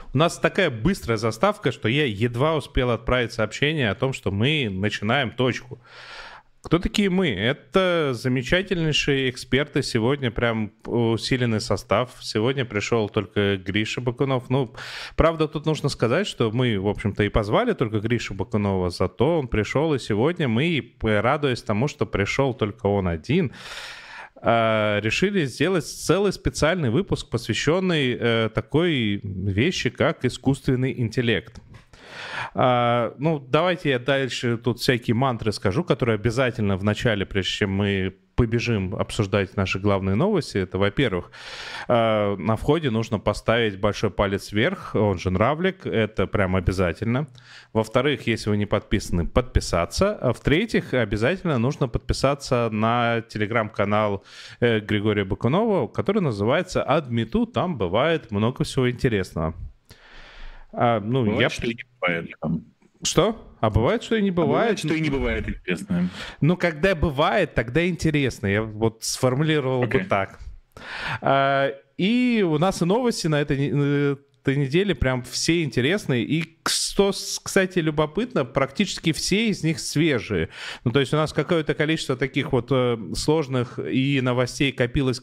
У нас такая быстрая заставка, что я едва успел отправить сообщение о том, что мы начинаем точку. Кто такие мы? Это замечательнейшие эксперты. Сегодня прям усиленный состав. Сегодня пришел только Гриша Бакунов. Ну, правда, тут нужно сказать, что мы, в общем-то, и позвали только Гришу Бакунова, зато он пришел, и сегодня мы, радуясь тому, что пришел только он один, решили сделать целый специальный выпуск, посвященный такой вещи, как искусственный интеллект. Ну, давайте я дальше тут всякие мантры скажу, которые обязательно в начале, прежде чем мы побежим обсуждать наши главные новости. Это, во-первых, на входе нужно поставить большой палец вверх, он же нравлик, это прям обязательно. Во-вторых, если вы не подписаны, подписаться. А в-третьих, обязательно нужно подписаться на телеграм-канал Григория Бакунова, который называется «Адмиту», там бывает много всего интересного. Бывает, что и не бывает там. Что? А бывает, что и не бывает? Бывает, что и не бывает интересно. Ну, когда бывает, тогда интересно. Я вот сформулировал бы так. И у нас и новости на этой неделе прям все интересные. И, что, кстати, любопытно, практически все из них свежие. Ну, то есть у нас какое-то количество таких вот сложных и новостей копилось.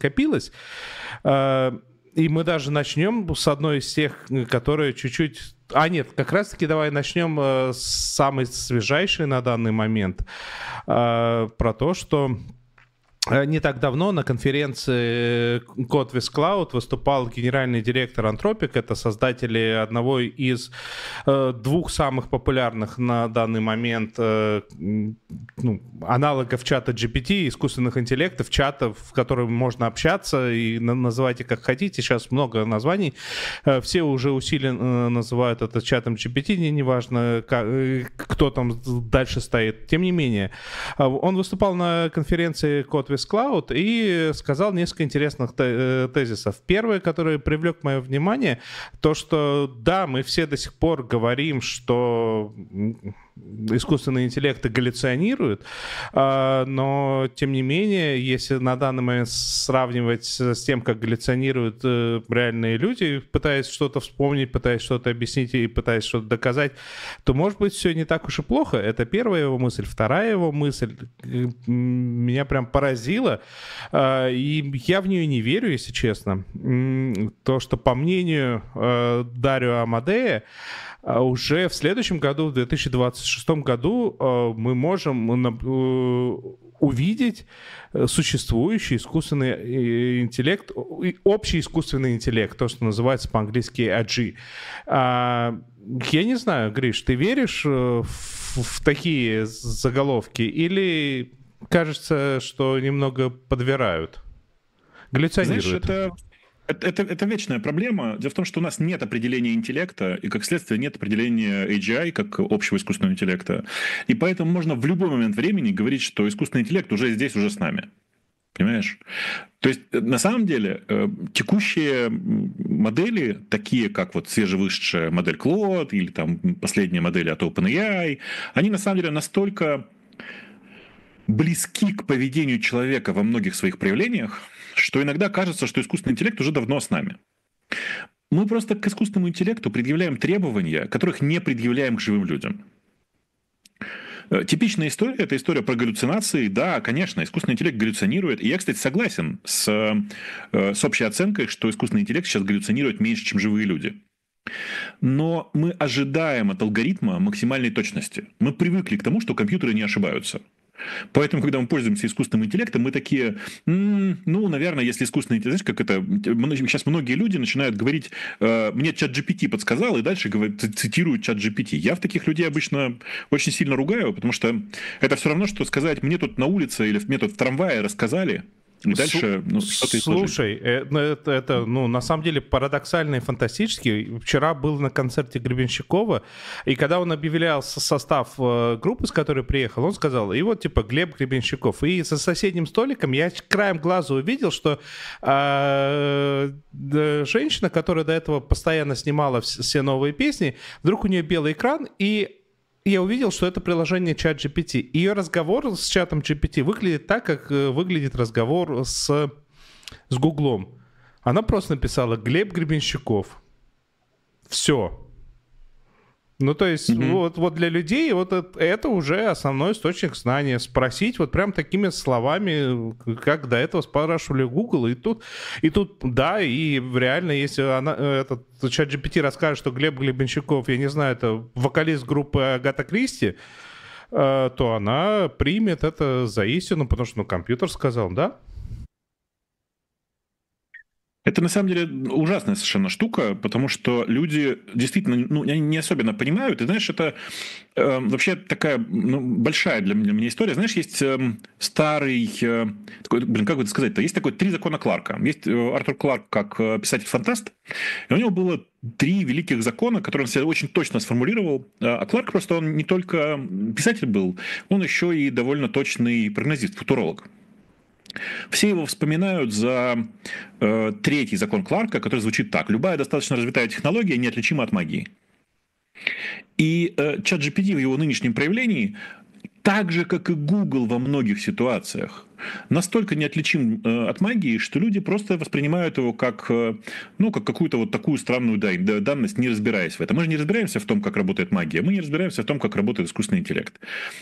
И мы даже начнем с одной из тех, которая чуть-чуть... нет, как раз-таки давай начнем с самой свежайшей на данный момент. Про то, что не так давно на конференции Code with Cloud выступал генеральный директор Anthropic. Это создатели одного из двух самых популярных на данный момент аналогов чата GPT, искусственных интеллектов, чатов, в которых можно общаться и называйте как хотите. Сейчас много названий. Все уже усиленно называют это чатом GPT, неважно, кто там дальше стоит. Тем не менее, он выступал на конференции Code with Cloud и сказал несколько интересных тезисов. Первый, который привлек мое внимание, то, что да, мы все до сих пор говорим, что искусственный интеллект галлюционирует, но тем не менее, если на данный момент сравнивать с тем, как галлюционируют реальные люди, пытаясь что-то вспомнить, пытаясь что-то объяснить и пытаясь что-то доказать, то, может быть, все не так уж и плохо. Это первая его мысль. Вторая его мысль меня прям поразила, и я в нее не верю, если честно. То, что, по мнению Дарио Амадея, уже в следующем году, в 2026 году, мы можем увидеть существующий искусственный интеллект, общий искусственный интеллект, то, что называется по-английски AGI. Я не знаю, Гриш, ты веришь в такие заголовки или кажется, что немного подбирают, галлюционируют? Знаешь, это вечная проблема. Дело в том, что у нас нет определения интеллекта, и, как следствие, нет определения AGI, как общего искусственного интеллекта. И поэтому можно в любой момент времени говорить, что искусственный интеллект уже здесь, уже с нами. Понимаешь? То есть, на самом деле, текущие модели, такие как вот свежевышедшая модель Claude или там последняя модель от OpenAI, они, на самом деле, настолько близки к поведению человека во многих своих проявлениях, что иногда кажется, что искусственный интеллект уже давно с нами. Мы просто к искусственному интеллекту предъявляем требования, которых не предъявляем к живым людям. Типичная история – это история про галлюцинации. Да, конечно, искусственный интеллект галлюционирует. И я, кстати, согласен с общей оценкой, что искусственный интеллект сейчас галлюцинирует меньше, чем живые люди. Но мы ожидаем от алгоритма максимальной точности. Мы привыкли к тому, что компьютеры не ошибаются. Поэтому, когда мы пользуемся искусственным интеллектом, мы такие, наверное, если искусственный интеллект, знаешь, как это, сейчас многие люди начинают говорить, мне чат GPT подсказал, и дальше цитируют чат GPT. Я в таких людей обычно очень сильно ругаю, потому что это все равно, что сказать, мне тут на улице или мне тут в трамвае рассказали, и дальше что-то Слушай, это на самом деле парадоксально и фантастически. Вчера был на концерте Гребенщикова, и когда он объявлял состав группы, с которой приехал, он сказал, и вот типа Глеб Гребенщиков. И за соседним столиком я краем глаза увидел, что женщина, которая до этого постоянно снимала все новые песни, вдруг у нее белый экран, и я увидел, что это приложение ChatGPT. Ее разговор с чатом GPT выглядит так, как выглядит разговор с Гуглом. Она просто написала «Глеб Гребенщиков». все. Ну, то есть, вот для людей вот это уже основной источник знания. Спросить вот прям такими словами, как до этого спрашивали Google, и тут, да, и реально, если этот ChatGPT расскажет, что Глеб Глебенщиков, я не знаю, это вокалист группы Агата Кристи, то она примет это за истину, потому что, компьютер сказал, да? Это, на самом деле, ужасная совершенно штука, потому что люди действительно они не особенно понимают. И, знаешь, это вообще такая большая для меня история. Знаешь, есть старый... такой, как бы это сказать-то? Есть такой 3 закона Кларка. Есть Артур Кларк как писатель-фантаст, и у него было 3 великих закона, которые он себе очень точно сформулировал. А Кларк просто, он не только писатель был, он еще и довольно точный прогнозист, футуролог. Все его вспоминают за 3-й закон Кларка, который звучит так. Любая достаточно развитая технология неотличима от магии. И ChatGPT в его нынешнем проявлении, так же, как и Google во многих ситуациях, настолько неотличим от магии, что люди просто воспринимают его как какую-то вот такую странную данность, не разбираясь в этом. Мы же не разбираемся в том, как работает магия, мы не разбираемся в том, как работает искусственный интеллект.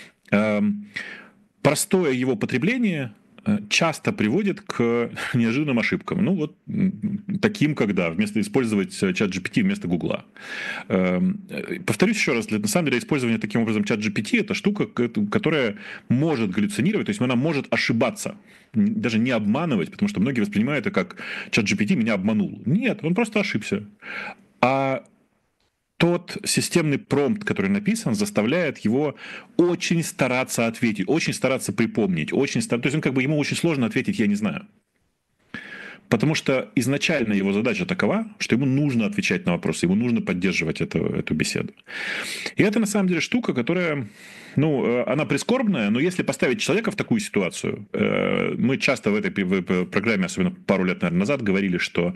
Простое его потребление часто приводит к неожиданным ошибкам. Таким, когда использовать ChatGPT вместо Гугла. Повторюсь еще раз, на самом деле использование таким образом ChatGPT – это штука, которая может галлюцинировать, то есть она может ошибаться, даже не обманывать, потому что многие воспринимают это как ChatGPT меня обманул. Нет, он просто ошибся. А тот системный промпт, который написан, заставляет его очень стараться ответить, очень стараться припомнить, то есть ему очень сложно ответить «я не знаю». Потому что изначально его задача такова, что ему нужно отвечать на вопросы, ему нужно поддерживать эту беседу. И это на самом деле штука, которая, она прискорбная, но если поставить человека в такую ситуацию, мы часто в этой программе, особенно пару лет, наверное, назад, говорили, что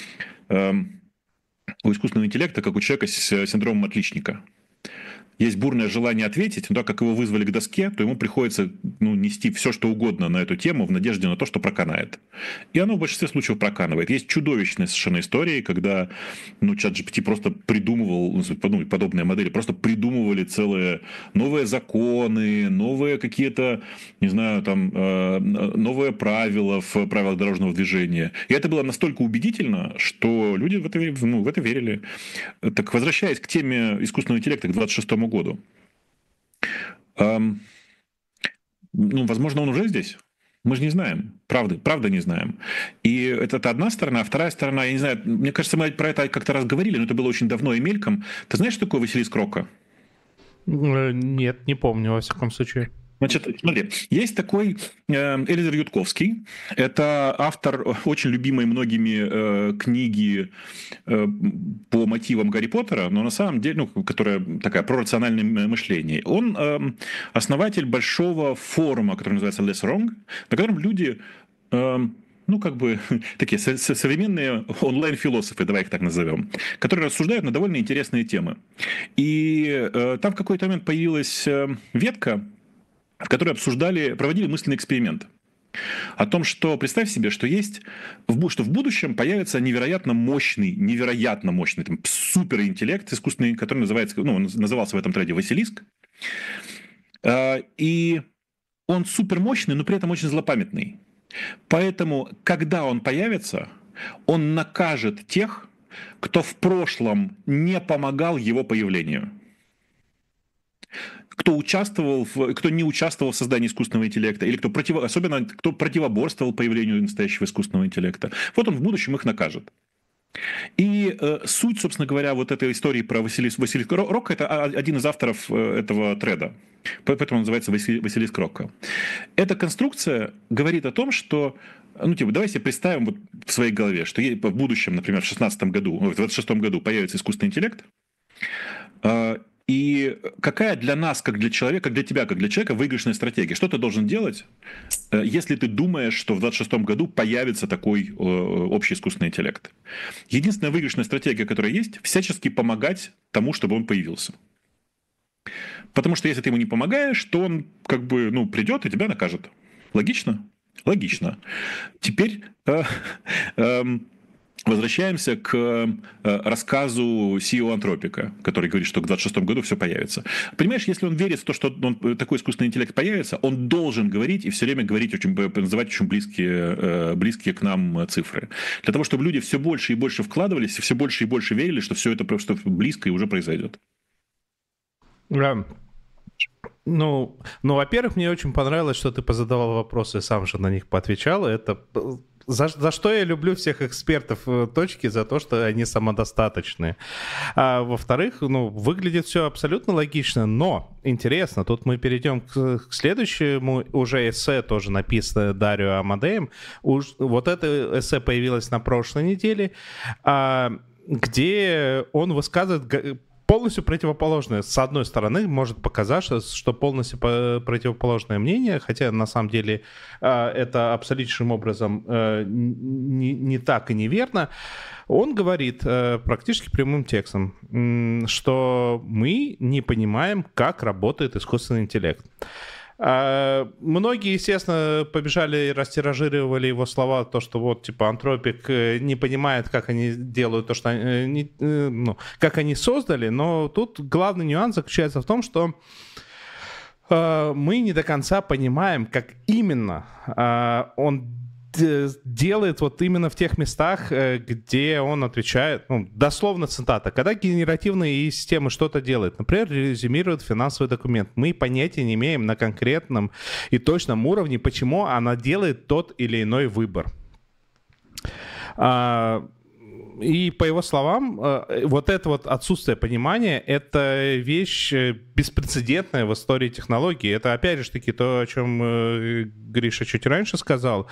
у искусственного интеллекта, как у человека с синдромом отличника. Есть бурное желание ответить, но так как его вызвали к доске, то ему приходится нести все, что угодно на эту тему в надежде на то, что проканает. И оно в большинстве случаев проканывает. Есть чудовищные совершенно истории, когда ChatGPT просто придумывал, подобные модели, просто придумывали целые новые законы, новые какие-то, не знаю, новые правила в правилах дорожного движения. И это было настолько убедительно, что люди в это верили. Так, возвращаясь к теме искусственного интеллекта, к 26 году. Возможно, он уже здесь. Мы же не знаем. Правда не знаем. И это одна сторона. А вторая сторона, я не знаю, мне кажется, мы про это как-то раз говорили, но это было очень давно и мельком. Ты знаешь, что такое Василиск Рока? Нет, не помню, во всяком случае. Значит, смотри, есть такой Элизар Ютковский. Это автор очень любимой многими книги по мотивам Гарри Поттера, но на самом деле, которая такая про рациональное мышление. Он основатель большого форума, который называется Less Wrong, на котором люди такие современные онлайн-философы, давай их так назовем, которые рассуждают на довольно интересные темы. И там в какой-то момент появилась ветка, в которой проводили мысленный эксперимент. О том, что представь себе, что что в будущем появится невероятно мощный, суперинтеллект искусственный, который называется, он назывался в этом треде Василиск. И он супермощный, но при этом очень злопамятный. Поэтому, когда он появится, он накажет тех, кто в прошлом не помогал его появлению. Кто не участвовал в создании искусственного интеллекта, или особенно кто противоборствовал появлению настоящего искусственного интеллекта. Вот он в будущем их накажет. И суть, собственно говоря, вот этой истории про Василиск Рока, это один из авторов этого треда. Поэтому он называется Василиск Рока. Эта конструкция говорит о том, что давай себе представим вот в своей голове, что в будущем, например, в 2026 году появится искусственный интеллект, и какая для нас, как для человека, как для тебя, как для человека, выигрышная стратегия? Что ты должен делать, если ты думаешь, что в 2026 году появится такой общий искусственный интеллект? Единственная выигрышная стратегия, которая есть, всячески помогать тому, чтобы он появился. Потому что если ты ему не помогаешь, то он придет и тебя накажет. Логично? Логично. Теперь Возвращаемся к рассказу CEO Антропика, который говорит, что к 2026 году все появится. Понимаешь, если он верит в то, что такой искусственный интеллект появится, он должен говорить и все время говорить, называть очень близкие к нам цифры. Для того, чтобы люди все больше и больше вкладывались, и все больше и больше верили, что все это просто близко и уже произойдет. Да. Ну, во-первых, мне очень понравилось, что ты позадавал вопросы и сам же на них поотвечал. Это за что я люблю всех экспертов точки, за то, что они самодостаточные. А во-вторых, выглядит все абсолютно логично, но интересно, тут мы перейдем к следующему уже эссе, тоже написанное Дарио Амадеем. Вот это эссе появилось на прошлой неделе, где он высказывает полностью противоположное. С одной стороны, может показаться, что полностью противоположное мнение, хотя на самом деле это абсолютным образом не так и неверно. Он говорит практически прямым текстом, что мы не понимаем, как работает искусственный интеллект. Многие, естественно, побежали и растиражировали его слова, то, что вот, типа, Антропик не понимает, как они делают то, что они, как они создали, но тут главный нюанс заключается в том, что мы не до конца понимаем, как именно он делает вот именно в тех местах, где он отвечает, дословно цитата, когда генеративные системы что-то делают, например, резюмируют финансовый документ, мы понятия не имеем на конкретном и точном уровне, почему она делает тот или иной выбор. И по его словам, вот это вот отсутствие понимания — это вещь беспрецедентная в истории технологий. Это, опять же таки, то, о чем Гриша чуть раньше сказал.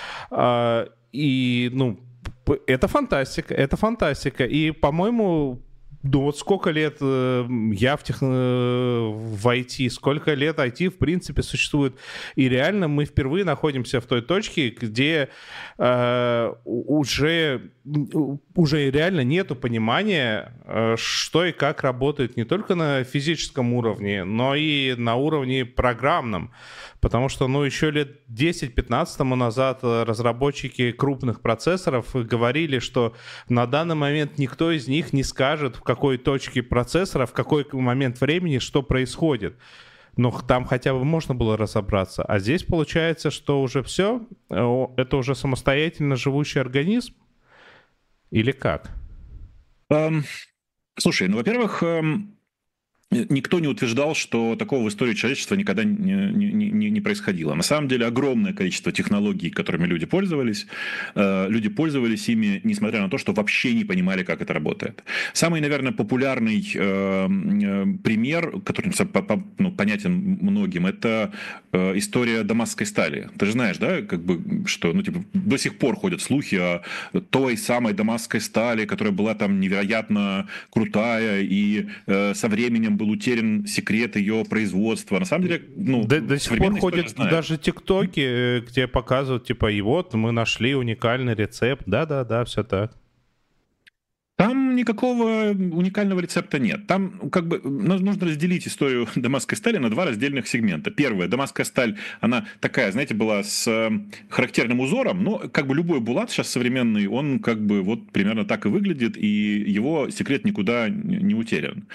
И, это фантастика, это фантастика. И, по-моему, вот сколько лет я в IT, сколько лет IT в принципе существует. И реально мы впервые находимся в той точке, где уже реально нету понимания, что и как работает не только на физическом уровне, но и на уровне программном. Потому что, еще лет 10-15 тому назад разработчики крупных процессоров говорили, что на данный момент никто из них не скажет, в какой точке процессора, в какой момент времени что происходит. Но там хотя бы можно было разобраться. А здесь получается, что уже все, это уже самостоятельно живущий организм? Или как? Слушай, во-первых, никто не утверждал, что такого в истории человечества никогда не происходило. На самом деле огромное количество технологий, которыми люди пользовались ими, несмотря на то, что вообще не понимали, как это работает. Самый, наверное, популярный пример, который понятен многим, это история дамасской стали. Ты же знаешь, да, что до сих пор ходят слухи о той самой дамасской стали, которая была там невероятно крутая, и со временем был утерян секрет ее производства. На самом деле, до сих пор ходят даже тиктоки, где показывают, типа, и вот мы нашли уникальный рецепт. Да, все так. Там никакого уникального рецепта нет. Там нужно разделить историю дамасской стали на два раздельных сегмента. Первое, дамасская сталь, она такая, знаете, была с характерным узором, но любой булат сейчас современный, он вот примерно так и выглядит, и его секрет никуда не утерян.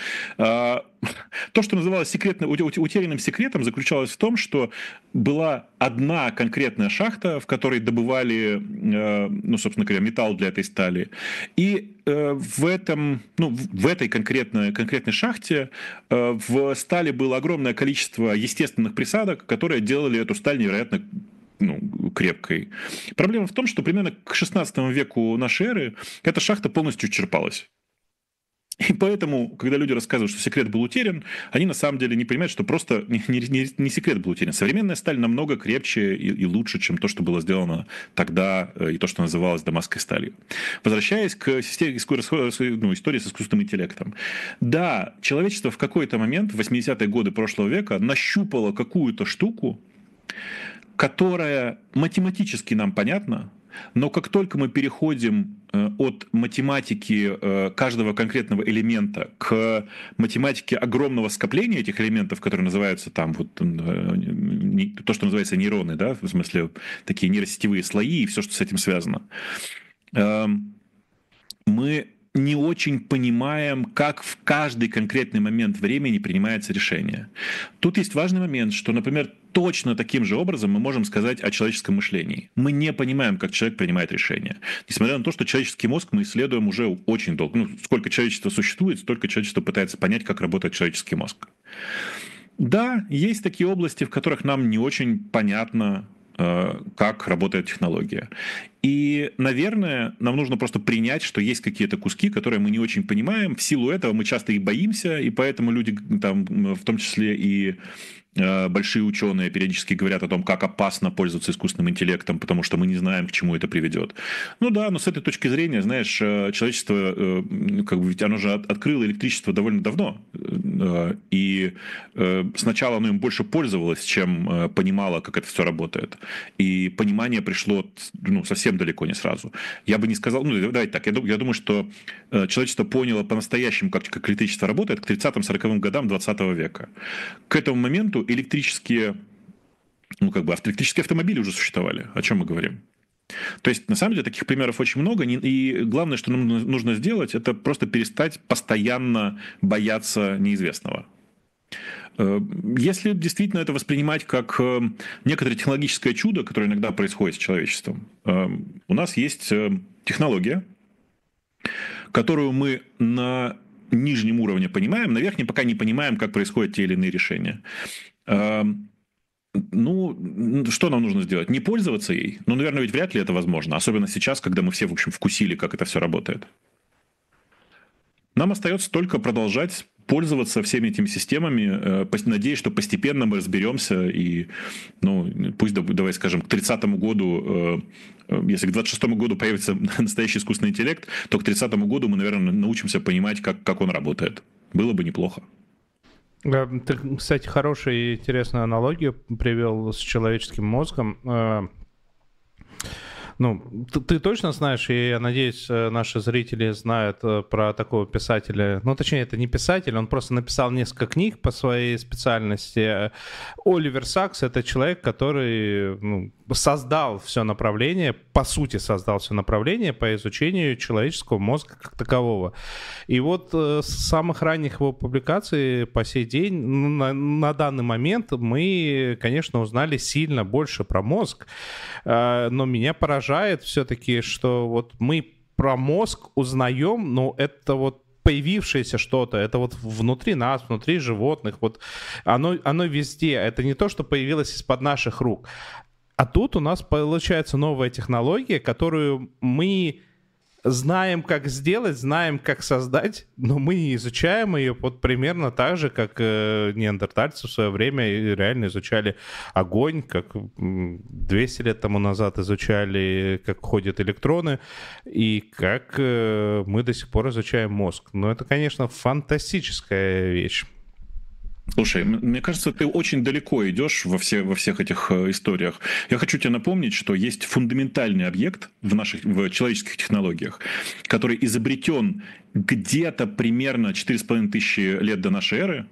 То, что называлось утерянным секретом, заключалось в том, что была одна конкретная шахта, в которой добывали, собственно говоря, металл для этой стали. И в этой конкретной шахте в стали было огромное количество естественных присадок, которые делали эту сталь невероятно крепкой. Проблема в том, что примерно к 16 веку нашей эры эта шахта полностью исчерпалась. И поэтому, когда люди рассказывают, что секрет был утерян, они на самом деле не понимают, что просто не секрет был утерян. Современная сталь намного крепче и лучше, чем то, что было сделано тогда, и то, что называлось дамасской сталью. Возвращаясь к истории с искусственным интеллектом. Да, человечество в какой-то момент, в 80-е годы прошлого века, нащупало какую-то штуку, которая математически нам понятна, но как только мы переходим от математики каждого конкретного элемента к математике огромного скопления этих элементов, которые называются то, что называется нейроны, да, в смысле такие нейросетевые слои и все, что с этим связано, мы не очень понимаем, как в каждый конкретный момент времени принимается решение. Тут есть важный момент, что, например, точно таким же образом мы можем сказать о человеческом мышлении. Мы не понимаем, как человек принимает решения. Несмотря на то, что человеческий мозг мы исследуем уже очень долго. Ну, сколько человечества существует, столько человечество пытается понять, как работает человеческий мозг. Да, есть такие области, в которых нам не очень понятно, как работает технология. И, наверное, нам нужно просто принять, что есть какие-то куски, которые мы не очень понимаем. В силу этого мы часто и боимся, и поэтому люди, там, в том числе и большие ученые периодически говорят о том, как опасно пользоваться искусственным интеллектом, потому что мы не знаем, к чему это приведет. Ну да, но с этой точки зрения, знаешь, человечество, как бы, ведь оно же открыло электричество довольно давно, и сначала оно им больше пользовалось, чем понимало, как это все работает. И понимание пришло, ну, совсем далеко не сразу. Я бы не сказал, ну, давайте так, я думаю, что человечество поняло по-настоящему, как электричество работает к 30-40-м годам 20 века. К этому моменту электрические автомобили уже существовали. О чем мы говорим? То есть, на самом деле, таких примеров очень много, и главное, что нам нужно сделать, это просто перестать постоянно бояться неизвестного. Если действительно это воспринимать как некоторое технологическое чудо, которое иногда происходит с человечеством, у нас есть технология, которую мы на нижнем уровне понимаем, на верхнем пока не понимаем, как происходят те или иные решения. Ну, что нам нужно сделать? Не пользоваться ей? Ну, наверное, ведь вряд ли это возможно. Особенно сейчас, когда мы все, в общем, вкусили, как это все работает. Нам остается только продолжать пользоваться всеми этими системами, надеясь, что постепенно мы разберемся, и, ну, пусть, давай скажем, к 30-му году, если к 26-му году появится настоящий искусственный интеллект, то к 30-му году мы, наверное, научимся понимать, как он работает. Было бы неплохо. Ты, кстати, хорошую и интересную аналогию привел с человеческим мозгом. Ну, ты точно знаешь, и я надеюсь, наши зрители знают про такого писателя. Ну, точнее, это не писатель, он просто написал несколько книг по своей специальности. Оливер Сакс — это человек, который создал все направление, по сути, создал все направление по изучению человеческого мозга как такового. И вот с самых ранних его публикаций по сей день, на данный момент, мы, конечно, узнали сильно больше про мозг, но меня поражает все-таки, что вот мы про мозг узнаем, но это вот появившееся что-то, это вот внутри нас, внутри животных, вот оно везде, это не то, что появилось из-под наших рук. А тут у нас получается новая технология, которую мы знаем, как сделать, знаем, как создать, но мы не изучаем ее вот примерно так же, как неандертальцы в свое время реально изучали огонь, как 200 лет тому назад изучали, как ходят электроны, и как мы до сих пор изучаем мозг. Но это, конечно, фантастическая вещь. Слушай, мне кажется, ты очень далеко идешь во всех этих историях. Я хочу тебе напомнить, что есть фундаментальный объект в человеческих технологиях, который изобретен где-то примерно 4500 лет до нашей эры,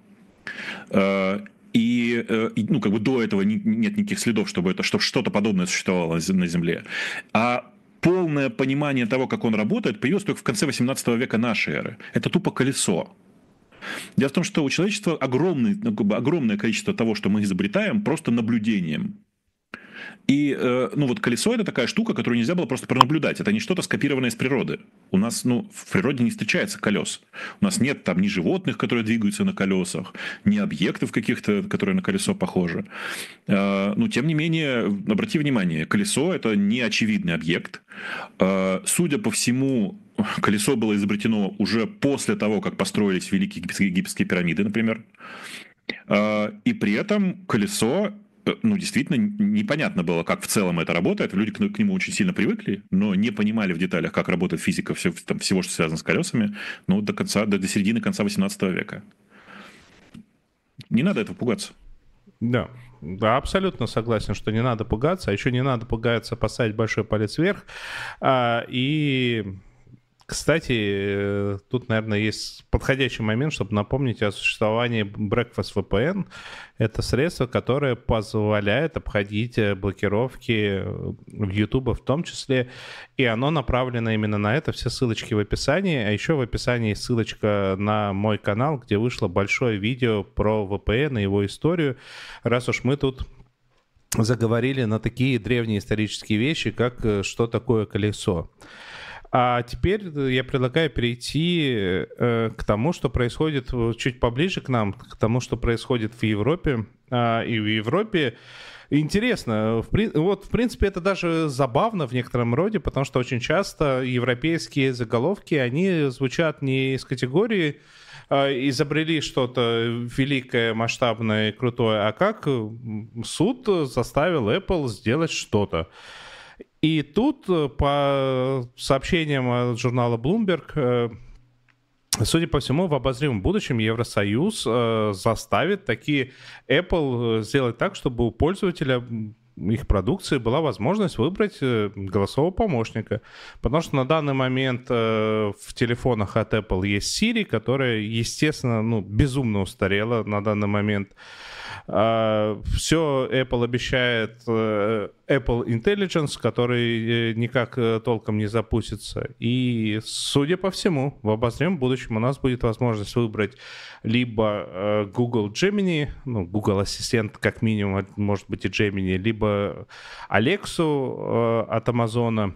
и как бы до этого нет никаких следов, чтобы что-то подобное существовало на Земле. А полное понимание того, как он работает, появилось только в конце 18 века нашей эры. Это тупо колесо. Дело в том, что у человечества огромное количество того, что мы изобретаем, просто наблюдением. И вот колесо — это такая штука, которую нельзя было просто пронаблюдать. Это не что-то скопированное из природы. У нас в природе не встречается колес. У нас нет там ни животных, которые двигаются на колесах, ни объектов каких-то, которые на колесо похожи. Но тем не менее, обрати внимание, колесо — это не очевидный объект. Судя по всему, колесо было изобретено уже после того, как построились великие египетские пирамиды, например. И при этом колесо, действительно непонятно было, как в целом это работает. Люди к нему очень сильно привыкли, но не понимали в деталях, как работает физика всего, что связано с колесами, до середины конца 18 века. Не надо этого пугаться. Да, абсолютно согласен, что не надо пугаться, а еще не надо пугаться поставить большой палец вверх и Кстати, тут, наверное, есть подходящий момент, чтобы напомнить о существовании Breakfast VPN. Это средство, которое позволяет обходить блокировки в YouTube в том числе, и оно направлено именно на это. Все ссылочки в описании, а еще в описании есть ссылочка на мой канал, где вышло большое видео про VPN и его историю. Раз уж мы тут заговорили на такие древние исторические вещи, как что такое колесо. А теперь я предлагаю перейти к тому, что происходит чуть поближе к нам, к тому, что происходит в Европе. И в Европе интересно, вот в принципе это даже забавно в некотором роде, потому что очень часто европейские заголовки, они звучат не из категории изобрели что-то великое, масштабное и крутое, а как суд заставил Apple сделать что-то. И тут, по сообщениям журнала Bloomberg, судя по всему, в обозримом будущем Евросоюз заставит таки Apple сделать так, чтобы у пользователя их продукции была возможность выбрать голосового помощника. Потому что на данный момент в телефонах от Apple есть Siri, которая, естественно, безумно устарела на данный момент. Все Apple обещает Apple Intelligence, который никак толком не запустится. И, судя по всему, в обозримом будущем у нас будет возможность выбрать либо Google Gemini, Google Ассистент как минимум, может быть и Gemini, либо Alexa от Амазона.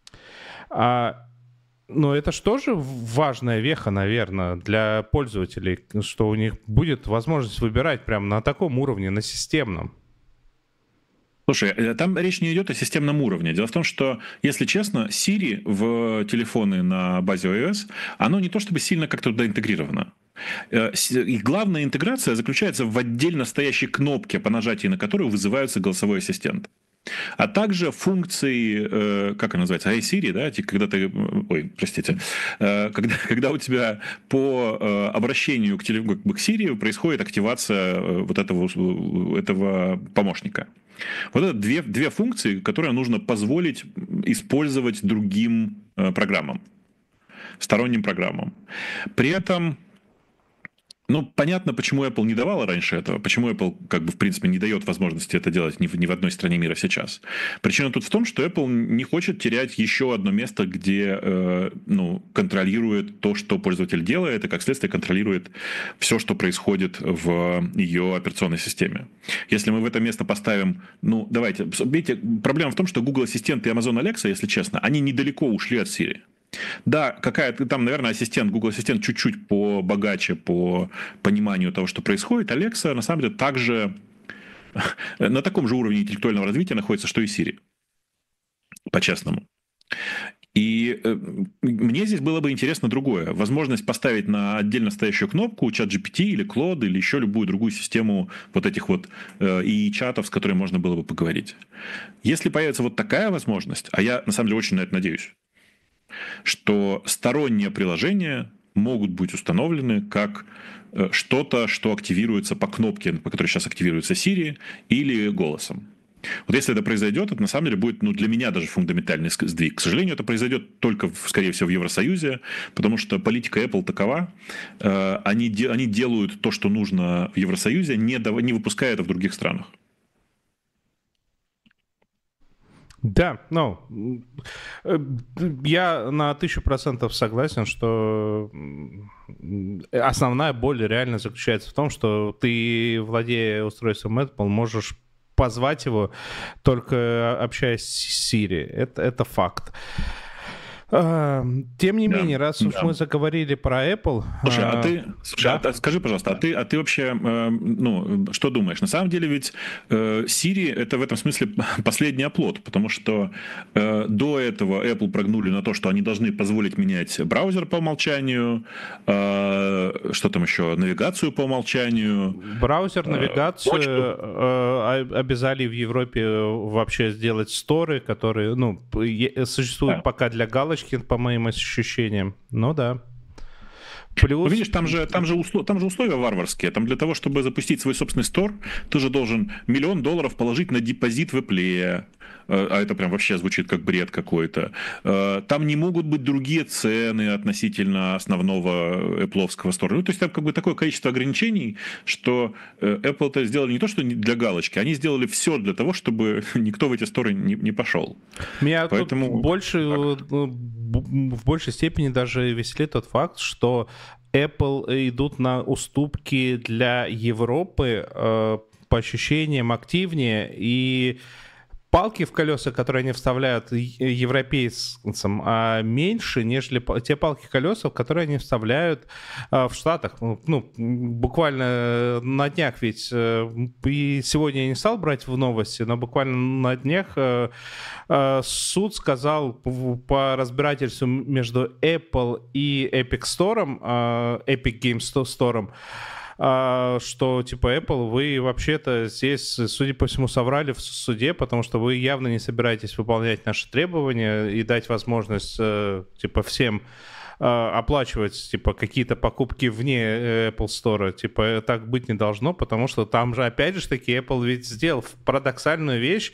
Но это же тоже важная веха, наверное, для пользователей, что у них будет возможность выбирать прямо на таком уровне, на системном. Слушай, там речь не идет о системном уровне. Дело в том, что, если честно, Siri в телефоны на базе iOS, оно не то чтобы сильно как-то туда интегрировано. И главная интеграция заключается в отдельно стоящей кнопке, по нажатии на которую вызывается голосовой ассистент. А также функции, как она называется, iSiri, да, когда ты, когда у тебя по обращению к Siri происходит активация вот этого помощника. Вот это две функции, которые нужно позволить использовать другим программам, сторонним программам. При этом понятно, почему Apple не давала раньше этого, почему Apple, в принципе, не дает возможности это делать ни в одной стране мира сейчас. Причина тут в том, что Apple не хочет терять еще одно место, где, контролирует то, что пользователь делает, и, как следствие, контролирует все, что происходит в ее операционной системе. Если мы в это место поставим, видите, проблема в том, что Google Ассистент и Amazon Alexa, если честно, они недалеко ушли от Siri. Да, там, наверное, Google Ассистент чуть-чуть побогаче по пониманию того, что происходит. Alexa, на самом деле, также на таком же уровне интеллектуального развития находится, что и Siri. По-честному. И мне здесь было бы интересно другое. Возможность поставить на отдельно стоящую кнопку ChatGPT или Claude или еще любую другую систему вот этих вот и-чатов, с которыми можно было бы поговорить. Если появится вот такая возможность, а я, на самом деле, очень на это надеюсь, что сторонние приложения могут быть установлены как что-то, что активируется по кнопке, по которой сейчас активируется Siri, или голосом. Вот если это произойдет, это на самом деле будет для меня даже фундаментальный сдвиг. К сожалению, это произойдет только, скорее всего, в Евросоюзе, потому что политика Apple такова. Они делают то, что нужно в Евросоюзе, не выпуская это в других странах. Да, я на 1000% согласен, что основная боль реально заключается в том, что ты, владея устройством Apple, можешь позвать его, только общаясь с Siri. Это факт. Тем не менее, раз уж мы заговорили про Apple... Слушай, скажи, пожалуйста, а ты вообще, что думаешь? На самом деле ведь Siri — это в этом смысле последний оплот, потому что до этого Apple прогнули на то, что они должны позволить менять браузер по умолчанию, что там еще, навигацию по умолчанию. Браузер, навигацию обязали в Европе вообще сделать сторы, которые, существуют пока для галочки, по моим ощущениям. Да. Плюс... Видишь, там же условия варварские. Там для того, чтобы запустить свой собственный стор, ты же должен $1 миллион положить на депозит в Apple. а это прям вообще звучит как бред какой-то. Там не могут быть другие цены относительно основного Apple-овского стора. Ну, то есть там как бы такое количество ограничений, что Apple-то сделали не то, что для галочки, они сделали все для того, чтобы никто в эти сторы не пошел. Меня Поэтому... тут в большей степени даже веселит тот факт, что Apple идут на уступки для Европы по ощущениям активнее, и палки в колеса, которые они вставляют европейцам, меньше, нежели те палки в колеса, которые они вставляют в Штатах. Ну, буквально на днях ведь, и сегодня я не стал брать в новости, но буквально на днях суд сказал по разбирательству между Apple и Epic Store, Epic Games Store, что типа Apple, вы вообще-то здесь, судя по всему, соврали в суде, потому что вы явно не собираетесь выполнять наши требования и дать возможность типа всем оплачивать типа какие-то покупки вне Apple Store. Типа так быть не должно, потому что там же опять же таки Apple ведь сделал парадоксальную вещь.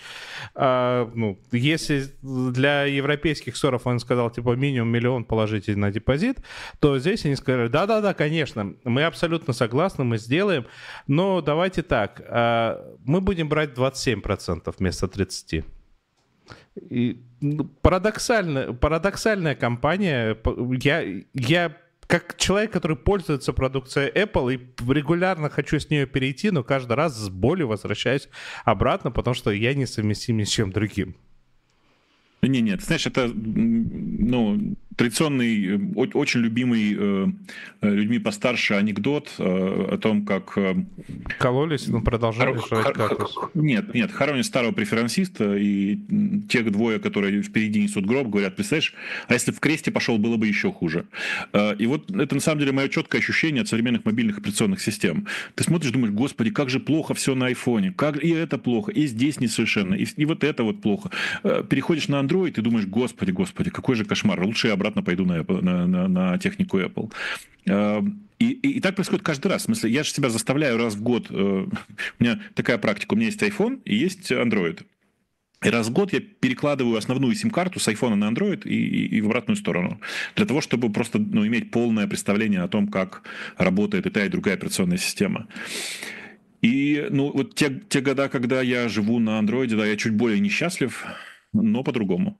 Если для европейских сторов он сказал типа минимум 1 миллион положите на депозит, то здесь они сказали, да-да-да, конечно, мы абсолютно согласны, мы сделаем, но давайте так, мы будем брать 27% вместо 30%. И парадоксальная компания. Я как человек, который пользуется продукцией Apple, и регулярно хочу с нее перейти, но каждый раз с болью возвращаюсь обратно, потому что я несовместим ни с чем другим. Нет, знаешь, это традиционный, очень любимый людьми постарше анекдот о том, как... Кололись, но продолжали жрать кактус. Нет, хоронят старого преферансиста, и те двое, которые впереди несут гроб, говорят, представляешь, а если в кресте пошел, было бы еще хуже. И вот это на самом деле мое четкое ощущение от современных мобильных операционных систем. Ты смотришь, думаешь, господи, как же плохо все на айфоне, как и это плохо, и здесь несовершенно, и вот это вот плохо. Переходишь на Android и думаешь, господи, какой же кошмар, лучше я обратно пойду на технику Apple. И так происходит каждый раз. В смысле, я же себя заставляю раз в год. У меня такая практика. У меня есть iPhone и есть Android. И раз в год я перекладываю основную сим-карту с iPhone на Android и в обратную сторону. Для того, чтобы просто иметь полное представление о том, как работает и та, и другая операционная система. И вот те года, когда я живу на Android, да, я чуть более несчастлив, но по-другому.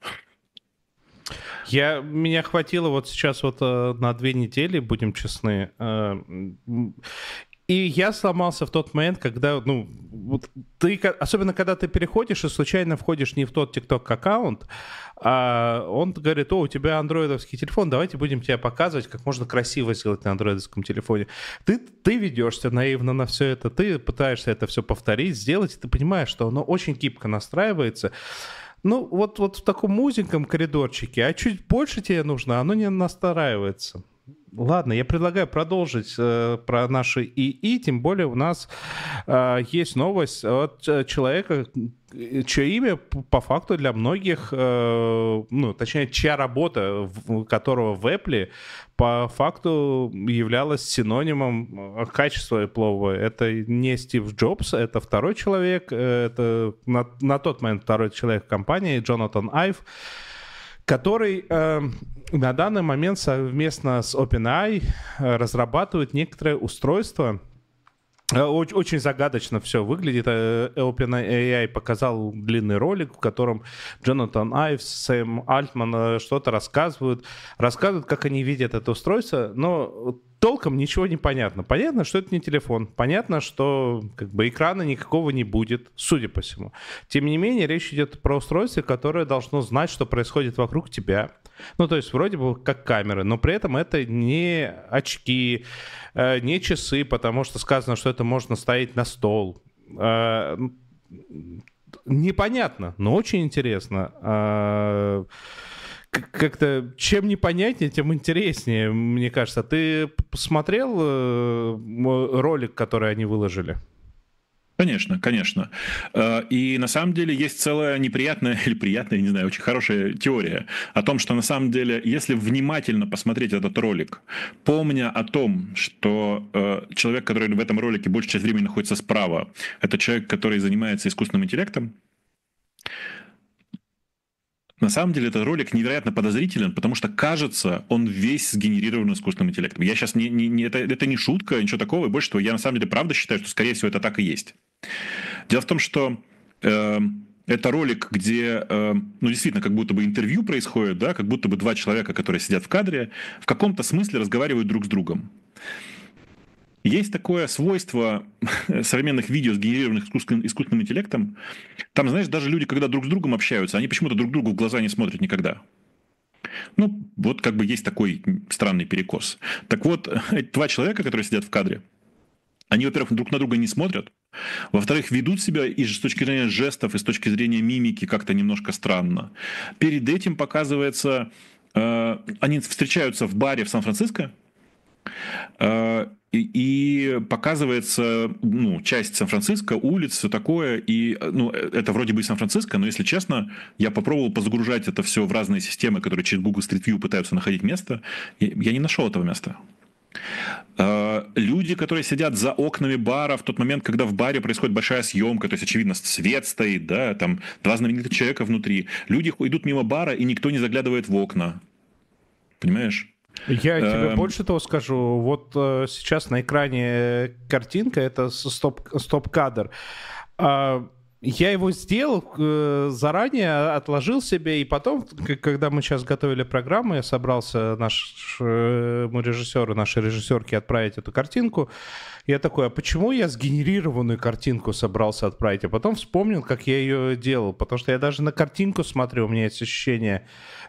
Меня хватило вот сейчас вот на 2 недели, будем честны. И я сломался в тот момент, когда, особенно когда ты переходишь и случайно входишь не в тот TikTok аккаунт, а он говорит, у тебя андроидовский телефон, давайте будем тебе показывать, как можно красиво сделать на андроидовском телефоне. Ты ведешься наивно на все это, ты пытаешься это все повторить, сделать, и ты понимаешь, что оно очень гибко настраивается. Вот в таком узеньком коридорчике, а чуть больше тебе нужно, оно не настраивается. Ладно, я предлагаю продолжить про наши ИИ, тем более у нас есть новость от человека, чье имя по факту для многих, точнее, чья работа, которого в Apple по факту являлась синонимом качества Apple. Это не Стив Джобс, это второй человек, это на тот момент второй человек в компании, Джонатан Айв, который на данный момент совместно с OpenAI разрабатывает некоторые устройства. Очень загадочно все выглядит. OpenAI показал длинный ролик, в котором Джонатан Айв, Сэм Альтман что-то рассказывают, как они видят это устройство, но толком ничего не понятно. Понятно, что это не телефон. Понятно, что экрана никакого не будет, судя по всему. Тем не менее, речь идет про устройство, которое должно знать, что происходит вокруг тебя. То есть вроде бы как камеры, но при этом это не очки, не часы, потому что сказано, что это можно ставить на стол. Непонятно, но очень интересно. Как-то чем непонятнее, тем интереснее, мне кажется. Ты посмотрел ролик, который они выложили? Конечно. И на самом деле есть целая неприятная или приятная, я не знаю, очень хорошая теория о том, что на самом деле, если внимательно посмотреть этот ролик, помня о том, что человек, который в этом ролике большую часть времени находится справа, это человек, который занимается искусственным интеллектом, на самом деле этот ролик невероятно подозрителен, потому что, кажется, он весь сгенерирован искусственным интеллектом. Я сейчас это не шутка, ничего такого, и больше того, я на самом деле правда считаю, что, скорее всего, это так и есть. Дело в том, что это ролик, где, ну, действительно, как будто бы интервью происходит, да, как будто бы два человека, которые сидят в кадре, в каком-то смысле разговаривают друг с другом. Есть такое свойство современных видео, сгенерированных искусственным интеллектом. Там, знаешь, даже люди, когда друг с другом общаются, они почему-то друг другу в глаза не смотрят никогда. Ну, вот как бы есть такой странный перекос. Так вот, эти два человека, которые сидят в кадре, они, во-первых, друг на друга не смотрят, во-вторых, ведут себя и с точки зрения жестов, и с точки зрения мимики как-то немножко странно. Перед этим показывается, они встречаются в баре в Сан-Франциско, и показывается, ну, часть Сан-Франциско, улиц, все такое, и, ну, это вроде бы и Сан-Франциско, но, если честно, я попробовал позагружать это все в разные системы, которые через Google Street View пытаются находить место, я не нашел этого места. Люди, которые сидят за окнами бара в тот момент, когда в баре происходит большая съемка, то есть, очевидно, свет стоит, да, там два знаменитых человека внутри, люди идут мимо бара, и никто не заглядывает в окна, понимаешь? Я тебе больше того скажу. Вот сейчас на экране картинка, это стоп-кадр. Я его сделал заранее, отложил себе, и потом, когда мы сейчас готовили программу, я собрался нашему режиссеру, нашей режиссерке отправить эту картинку. Я такой, а почему я сгенерированную картинку собрался отправить? А потом вспомнил, как я ее делал, потому что я даже на картинку смотрю, у меня есть ощущение,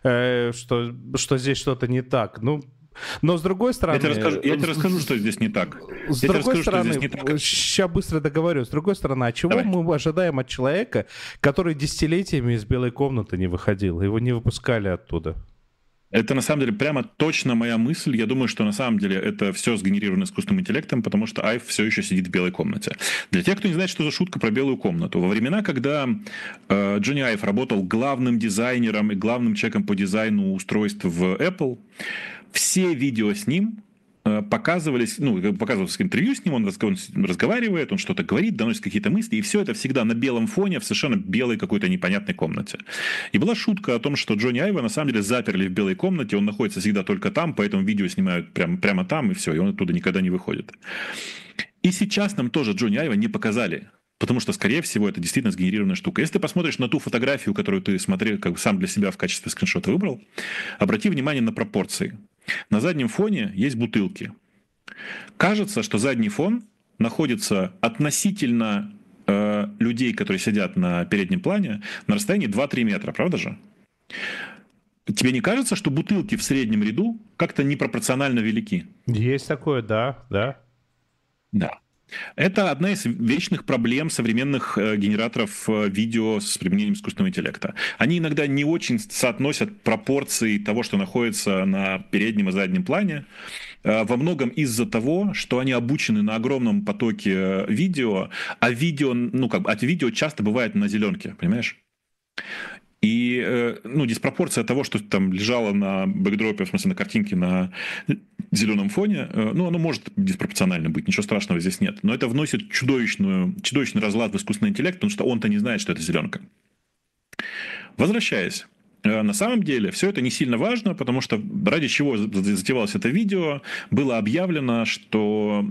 что здесь что-то не так. Ну, но с другой стороны... Я тебе расскажу, что здесь не так. С другой стороны, сейчас быстро договорю. С другой стороны, а чего мы ожидаем от человека, который десятилетиями из белой комнаты не выходил? Его не выпускали оттуда. Это, на самом деле, прямо точно моя мысль. Я думаю, что, на самом деле, это все сгенерировано искусственным интеллектом, потому что Айв все еще сидит в белой комнате. Для тех, кто не знает, что за шутка про белую комнату. Во времена, когда Джонни Айв работал главным дизайнером и главным человеком по дизайну устройств в Apple, все видео с ним показывалось интервью с ним, он разговаривает, он что-то говорит, доносит какие-то мысли, и все это всегда на белом фоне, в совершенно белой какой-то непонятной комнате. И была шутка о том, что Джонни Айва на самом деле заперли в белой комнате, он находится всегда только там, поэтому видео снимают прямо там, и все, и он оттуда никогда не выходит. И сейчас нам тоже Джонни Айва не показали. Потому что, скорее всего, это действительно сгенерированная штука. Если ты посмотришь на ту фотографию, которую ты смотрел, как бы сам для себя в качестве скриншота выбрал, обрати внимание на пропорции. На заднем фоне есть бутылки. Кажется, что задний фон находится относительно людей, которые сидят на переднем плане, на расстоянии 2-3 метра, правда же? Тебе не кажется, что бутылки в среднем ряду как-то непропорционально велики? Есть такое, да. Да. Это одна из вечных проблем современных генераторов видео с применением искусственного интеллекта. Они иногда не очень соотносят пропорции того, что находится на переднем и заднем плане, во многом из-за того, что они обучены на огромном потоке видео, а видео часто бывает на зеленке, понимаешь? И диспропорция того, что там лежало на бэкдропе, в смысле на картинке на зеленом фоне, оно может диспропорционально быть, ничего страшного здесь нет. Но это вносит чудовищный разлад в искусственный интеллект, потому что он-то не знает, что это зеленка. Возвращаясь. На самом деле все это не сильно важно, потому что ради чего затевалось это видео, было объявлено, что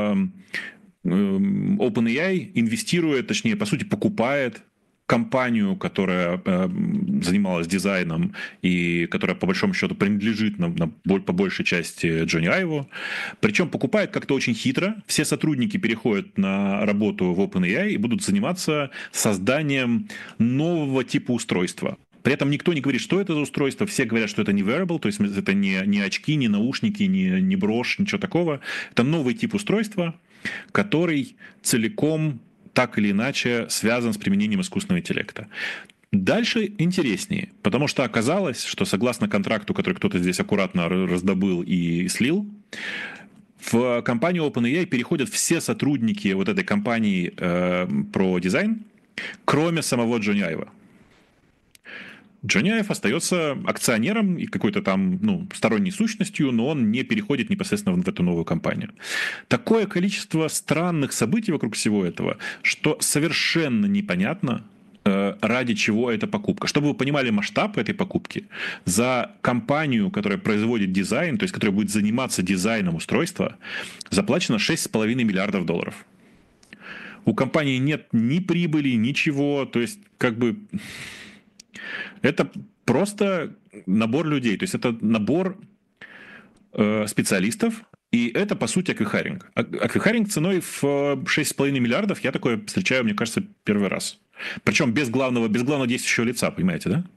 OpenAI инвестирует, точнее, по сути, покупает компанию, которая занималась дизайном и которая, по большому счету, принадлежит по большей части Джонни Айву. Причем покупает как-то очень хитро. Все сотрудники переходят на работу в OpenAI и будут заниматься созданием нового типа устройства. При этом никто не говорит, что это за устройство. Все говорят, что это не wearable, то есть это не очки, не наушники, не брошь, ничего такого. Это новый тип устройства, который целиком так или иначе связан с применением искусственного интеллекта. Дальше интереснее, потому что оказалось, что согласно контракту, который кто-то здесь аккуратно раздобыл и слил, в компанию OpenAI переходят все сотрудники вот этой компании про дизайн, кроме самого Джонни Айва. Джонни Айв остается акционером и какой-то там сторонней сущностью, но он не переходит непосредственно в эту новую компанию. Такое количество странных событий вокруг всего этого, что совершенно непонятно, ради чего эта покупка. Чтобы вы понимали масштаб этой покупки, за компанию, которая производит дизайн, то есть которая будет заниматься дизайном устройства, заплачено $6,5 миллиардов. У компании нет ни прибыли, ничего, то есть как бы это просто набор людей, то есть это набор специалистов, и это, по сути, аквихайринг. Аквихайринг ценой в 6,5 миллиардов я такое встречаю, мне кажется, первый раз. Причем без главного действующего лица, понимаете, да?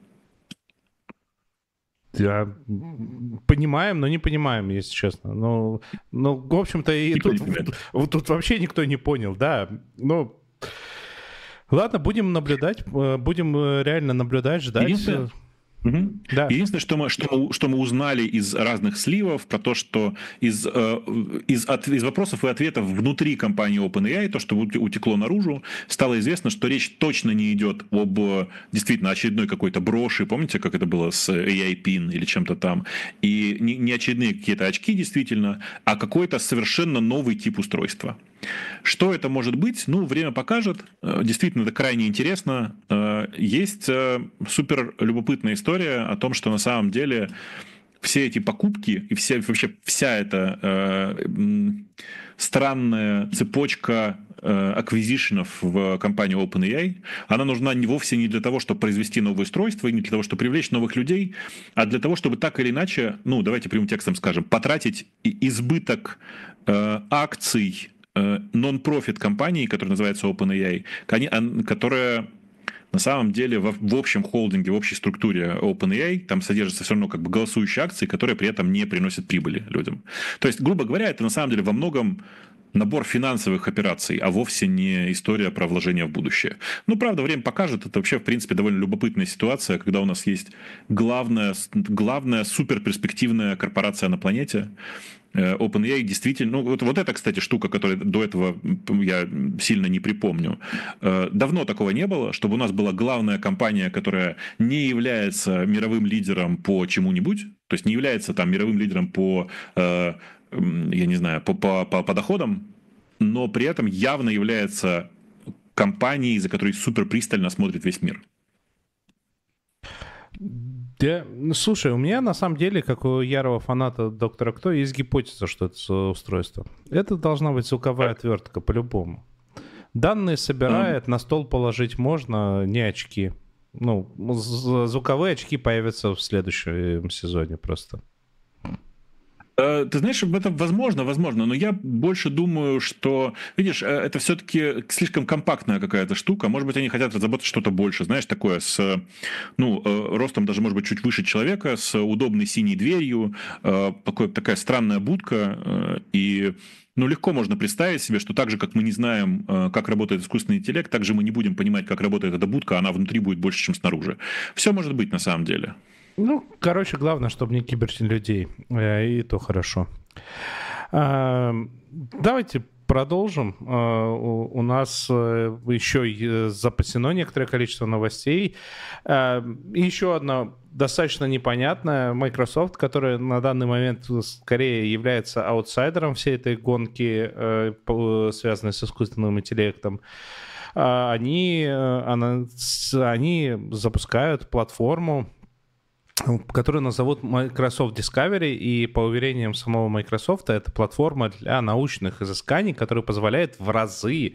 Да, понимаем, но не понимаем, если честно. Ну, в общем-то, и тут вообще никто не понял, да. Ну, ладно, будем наблюдать, будем реально наблюдать, ждать. Угу. Да. Единственное, что мы узнали из разных сливов, про то, что из вопросов и ответов внутри компании OpenAI, то, что утекло наружу, стало известно, что речь точно не идет об действительно очередной какой-то броши, помните, как это было с AI Pin или чем-то там, и не очередные какие-то очки действительно, а какой-то совершенно новый тип устройства. Что это может быть? Ну, время покажет. Действительно, это крайне интересно. Есть супер любопытная история о том, что на самом деле все эти покупки и вообще вся эта странная цепочка аквизишенов в компании OpenAI, она нужна вовсе не для того, чтобы произвести новое устройство, и не для того, чтобы привлечь новых людей, а для того, чтобы так или иначе, ну, давайте прямым текстом скажем, потратить избыток акций нон-профит компании, которая называется OpenAI, которая на самом деле в общем холдинге, в общей структуре OpenAI там содержатся все равно как бы голосующие акции, которые при этом не приносят прибыли людям. То есть, грубо говоря, это на самом деле во многом набор финансовых операций, а вовсе не история про вложение в будущее. Ну, правда, время покажет. Это вообще, в принципе, довольно любопытная ситуация, когда у нас есть главная суперперспективная корпорация на планете. OpenAI действительно... Ну, вот это, кстати, штука, которая до этого я сильно не припомню. Давно такого не было, чтобы у нас была главная компания, которая не является мировым лидером по чему-нибудь, то есть не является там мировым лидером по... я не знаю, по доходам, но при этом явно является компанией, за которой супер пристально смотрит весь мир. Да, ну, слушай, у меня на самом деле, как у ярого фаната Доктора Кто, есть гипотеза, что это за устройство. Это должна быть звуковая отвертка по-любому. Данные собирает, на стол положить можно, не очки. Ну, звуковые очки появятся в следующем сезоне просто. Ты знаешь, это возможно, но я больше думаю, что, видишь, это все-таки слишком компактная какая-то штука. Может быть, они хотят разработать что-то больше, знаешь, такое с, ну, ростом даже, может быть, чуть выше человека, с удобной синей дверью, такая странная будка, и... Ну, легко можно представить себе, что так же, как мы не знаем, как работает искусственный интеллект, так же мы не будем понимать, как работает эта будка, она внутри будет больше, чем снаружи. Все может быть на самом деле. Ну, короче, главное, чтобы не киберлюдей, и то хорошо. Давайте продолжим. У нас еще запасено некоторое количество новостей. Еще одна достаточно непонятная. Microsoft, которая на данный момент скорее является аутсайдером всей этой гонки, связанной с искусственным интеллектом, они запускают платформу, которую назовут Microsoft Discovery, и по уверениям самого Microsoft это платформа для научных изысканий, которая позволяет в разы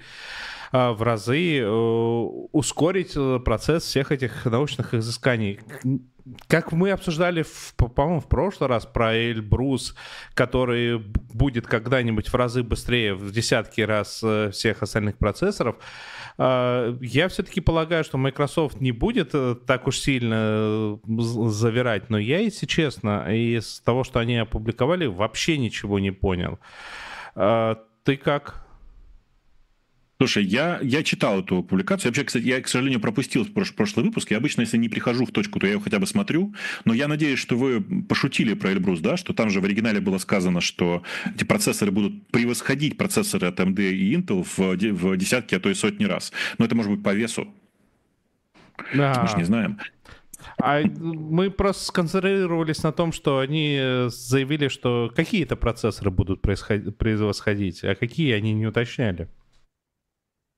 ускорить процесс всех этих научных изысканий. Как мы обсуждали, по-моему, в прошлый раз про Эльбрус, который будет когда-нибудь в разы быстрее, в десятки раз всех остальных процессоров, я все-таки полагаю, что Microsoft не будет так уж сильно завирать, но я, если честно, из того, что они опубликовали, вообще ничего не понял. Ты как? Слушай, я читал эту публикацию. Вообще, кстати, я, к сожалению, пропустил прошлый выпуск. Я обычно, если не прихожу в точку, то я его хотя бы смотрю. Но я надеюсь, что вы пошутили про Эльбрус, да? Что там же в оригинале было сказано, что эти процессоры будут превосходить процессоры от AMD и Intel в десятки, а то и сотни раз. Но это может быть по весу. Мы же не знаем. А мы просто сконцентрировались на том, что они заявили, что какие-то процессоры будут превосходить, а какие они не уточняли.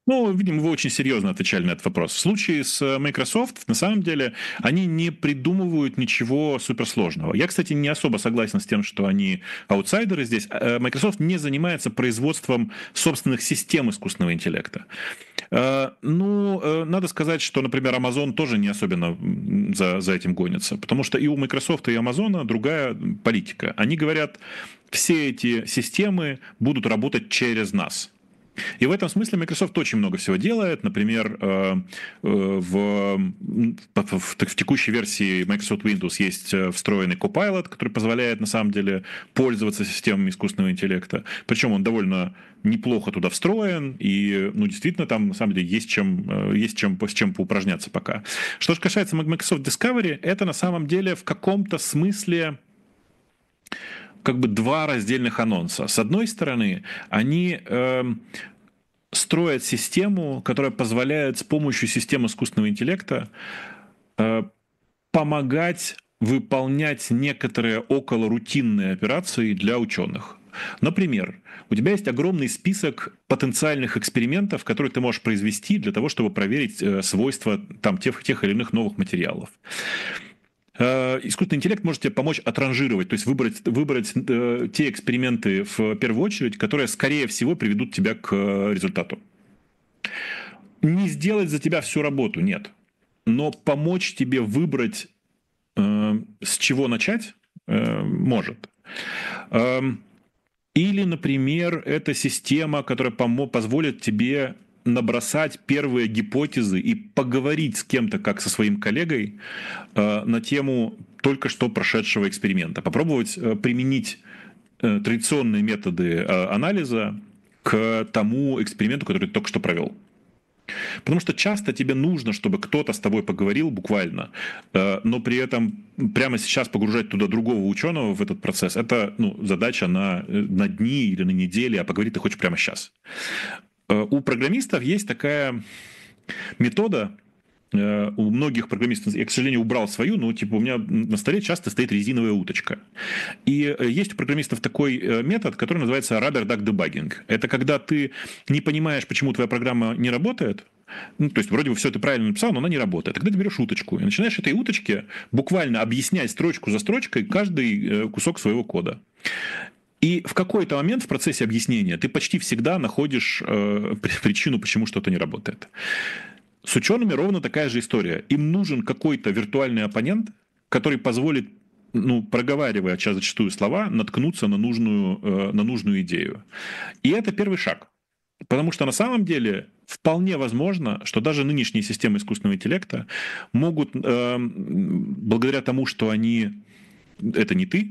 Ну, видимо, вы очень серьезно отвечали на этот вопрос. В случае с Microsoft, на самом деле, они не придумывают ничего суперсложного. Я, кстати, не особо согласен с тем, что они аутсайдеры здесь. Microsoft не занимается производством собственных систем искусственного интеллекта. Ну, надо сказать, что, например, Amazon тоже не особенно за этим гонится, потому что и у Microsoft, и Amazon другая политика. Они говорят, все эти системы будут работать через нас. И в этом смысле Microsoft очень много всего делает. Например, в текущей версии Microsoft Windows есть встроенный Copilot, который позволяет на самом деле пользоваться системами искусственного интеллекта. Причем он довольно неплохо туда встроен, и ну, действительно там на самом деле есть с чем поупражняться пока. Что же касается Microsoft Discovery, это на самом деле в каком-то смысле как бы два раздельных анонса. С одной стороны, они строят систему, которая позволяет с помощью системы искусственного интеллекта помогать выполнять некоторые околорутинные операции для ученых. Например, у тебя есть огромный список потенциальных экспериментов, которые ты можешь произвести для того, чтобы проверить свойства там, тех или иных новых материалов. Искусственный интеллект может тебе помочь отранжировать, то есть выбрать те эксперименты в первую очередь, которые, скорее всего, приведут тебя к результату. Не сделать за тебя всю работу, нет. Но помочь тебе выбрать, с чего начать, может. Или, например, это система, которая позволит тебе набросать первые гипотезы и поговорить с кем-то, как со своим коллегой, на тему только что прошедшего эксперимента. Попробовать применить традиционные методы анализа к тому эксперименту, который ты только что провел. Потому что часто тебе нужно, чтобы кто-то с тобой поговорил буквально, но при этом прямо сейчас погружать туда другого ученого в этот процесс, это задача на дни или на недели, а поговорить ты хочешь прямо сейчас. У программистов есть такая метода, у многих программистов, я, к сожалению, убрал свою, но типа у меня на столе часто стоит резиновая уточка. И есть у программистов такой метод, который называется rubber duck debugging. Это когда ты не понимаешь, почему твоя программа не работает, то есть вроде бы все ты правильно написал, но она не работает. Тогда ты берешь уточку и начинаешь этой уточке буквально объяснять строчку за строчкой каждый кусок своего кода. И в какой-то момент в процессе объяснения ты почти всегда находишь причину, почему что-то не работает. С учеными ровно такая же история. Им нужен какой-то виртуальный оппонент, который позволит, проговаривая зачастую слова, наткнуться на нужную идею. И это первый шаг. Потому что на самом деле вполне возможно, что даже нынешние системы искусственного интеллекта могут, благодаря тому, что это не ты,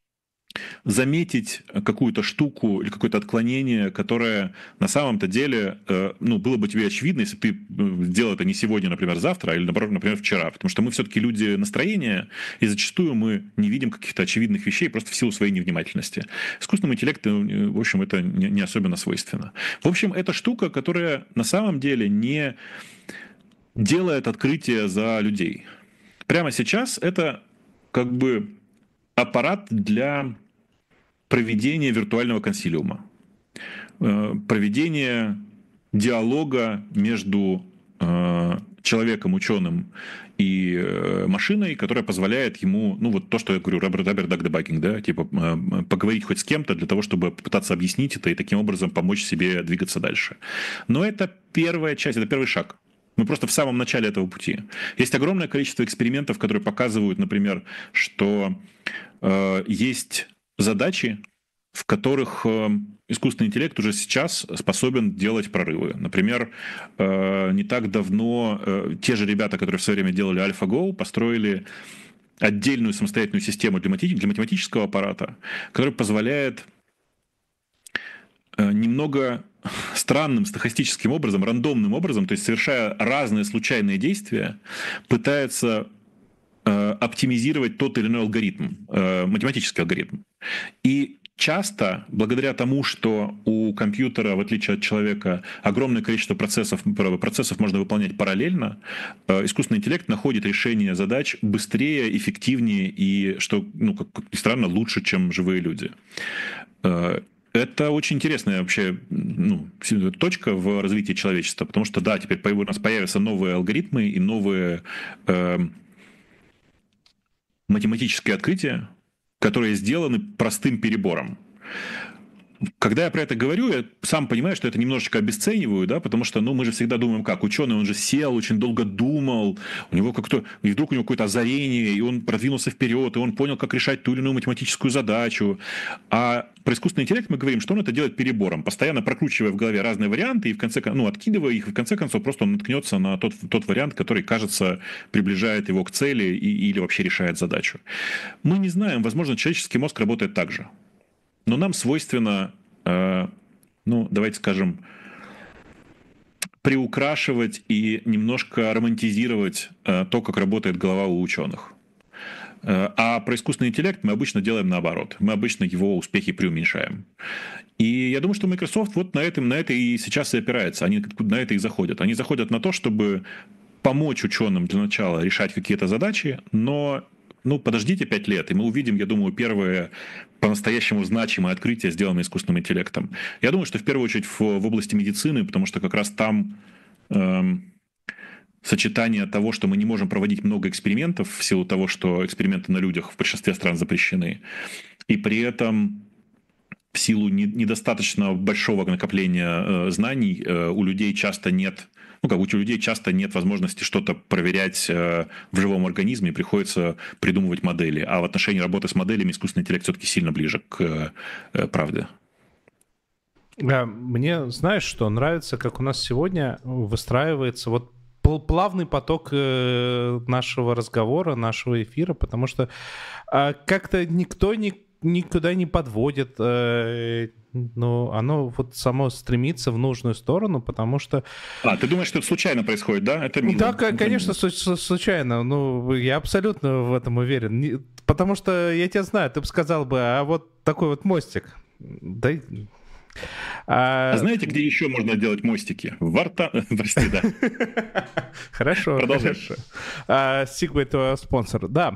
заметить какую-то штуку или какое-то отклонение, которое на самом-то деле было бы тебе очевидно, если бы ты сделал это не сегодня, например, завтра, или, наоборот, например, вчера. Потому что мы все-таки люди настроения, и зачастую мы не видим каких-то очевидных вещей просто в силу своей невнимательности. Искусственному интеллекту, в общем, это не особенно свойственно. В общем, это штука, которая на самом деле не делает открытия за людей. Прямо сейчас это как бы аппарат для проведения виртуального консилиума, проведения диалога между человеком, ученым и машиной, которая позволяет ему, то, что я говорю, rubber duck debugging, да, типа поговорить хоть с кем-то для того, чтобы попытаться объяснить это и таким образом помочь себе двигаться дальше. Но это первая часть, это первый шаг. Мы просто в самом начале этого пути. Есть огромное количество экспериментов, которые показывают, например, что есть задачи, в которых искусственный интеллект уже сейчас способен делать прорывы. Например, не так давно те же ребята, которые в свое время делали AlphaGo, построили отдельную самостоятельную систему для математического аппарата, которая позволяет немного странным стохастическим образом, рандомным образом, то есть совершая разные случайные действия, пытается оптимизировать тот или иной алгоритм, математический алгоритм. И часто, благодаря тому, что у компьютера, в отличие от человека, огромное количество процессов можно выполнять параллельно, искусственный интеллект находит решение задач быстрее, эффективнее и, что, как ни странно, лучше, чем живые люди. Это очень интересная вообще точка в развитии человечества, потому что, да, теперь у нас появятся новые алгоритмы и новые математические открытия, которые сделаны простым перебором. Когда я про это говорю, я сам понимаю, что это немножечко обесцениваю, да, потому что, мы же всегда думаем, как ученый, он же сел, очень долго думал, у него и вдруг у него какое-то озарение, и он продвинулся вперед, и он понял, как решать ту или иную математическую задачу. А про искусственный интеллект мы говорим, что он это делает перебором, постоянно прокручивая в голове разные варианты и в конце, откидывая их, и в конце концов просто он наткнется на тот вариант, который, кажется, приближает его к цели или вообще решает задачу. Мы не знаем, возможно, человеческий мозг работает так же. Но нам свойственно, давайте скажем, приукрашивать и немножко романтизировать то, как работает голова у ученых. А про искусственный интеллект мы обычно делаем наоборот. Мы обычно его успехи преуменьшаем. И я думаю, что Microsoft вот на это и сейчас и опирается. Они на это и заходят. Они заходят на то, чтобы помочь ученым для начала решать какие-то задачи, но подождите 5 лет, и мы увидим, я думаю, первые по-настоящему значимые открытия, сделанные искусственным интеллектом. Я думаю, что в первую очередь в области медицины, потому что как раз там сочетание того, что мы не можем проводить много экспериментов в силу того, что эксперименты на людях в большинстве стран запрещены, и при этом в силу недостаточно большого накопления знаний у людей часто нет... у людей часто нет возможности что-то проверять в живом организме, приходится придумывать модели. А в отношении работы с моделями искусственный интеллект все-таки сильно ближе к правде. Мне, знаешь, что нравится, как у нас сегодня выстраивается плавный поток нашего разговора, нашего эфира, потому что как-то никто никуда не подводит, но оно само стремится в нужную сторону, потому что... ты думаешь, что это случайно происходит, да? Да, конечно, случайно. Я абсолютно в этом уверен. Потому что я тебя знаю, ты бы сказал бы, а вот такой вот мостик. Да... знаете, где еще можно делать мостики? Прости, да. Хорошо. Sigma — это спонсор. Да.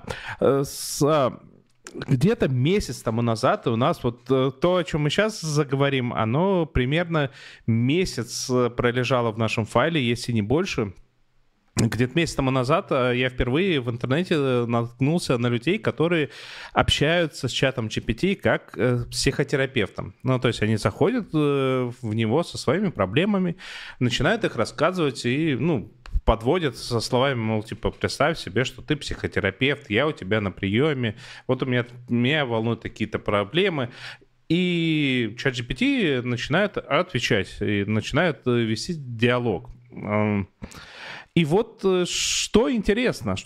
Где-то месяц тому назад у нас то, о чем мы сейчас заговорим, оно примерно месяц пролежало в нашем файле, если не больше. Где-то месяц тому назад я впервые в интернете наткнулся на людей, которые общаются с чатом GPT как с психотерапевтом. То есть они заходят в него со своими проблемами, начинают их рассказывать и, подводят со словами, мол, представь себе, что ты психотерапевт, я у тебя на приеме, вот меня волнуют такие-то проблемы. И ChatGPT начинает отвечать, и начинает вести диалог. И что интересно,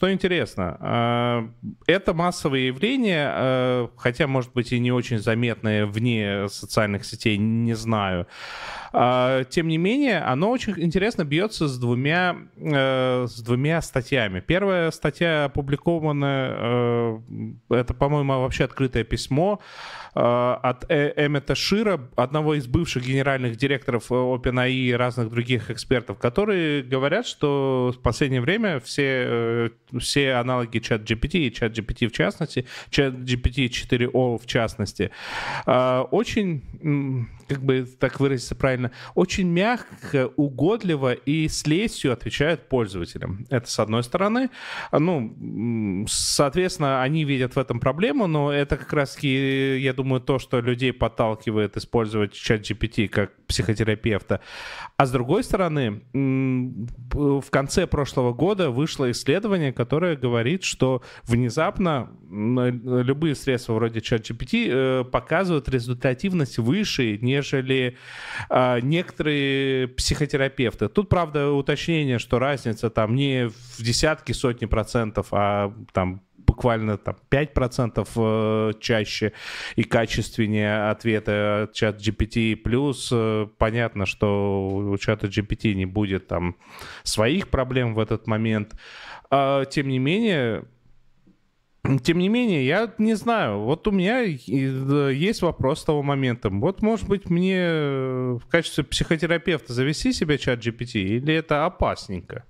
это массовое явление, хотя, может быть, и не очень заметное вне социальных сетей, не знаю. Тем не менее, оно очень интересно бьется с двумя статьями. Первая статья опубликована, это, по-моему, вообще открытое письмо от Эммета Шира, одного из бывших генеральных директоров OpenAI и разных других экспертов, которые говорят, что в последнее время все аналоги ChatGPT и ChatGPT в частности, ChatGPT 4o в частности, очень, как бы так выразиться правильно, очень мягко, угодливо и с лестью отвечают пользователям. Это с одной стороны. Соответственно, они видят в этом проблему, но это как раз-таки, я думаю, то, что людей подталкивает использовать ChatGPT как психотерапевта. А с другой стороны, в конце прошлого года вышло исследование, которое говорит, что внезапно любые средства вроде ChatGPT показывают результативность выше, нежели некоторые психотерапевты. Тут, правда, уточнение, что разница там не в десятки, сотни процентов, а там буквально 5% чаще и качественнее ответы от ChatGPT. Плюс понятно, что у ChatGPT не будет там своих проблем в этот момент. Тем не менее, я не знаю. У меня есть вопрос с того момента. Может быть, мне в качестве психотерапевта завести себе ChatGPT, или это опасненько?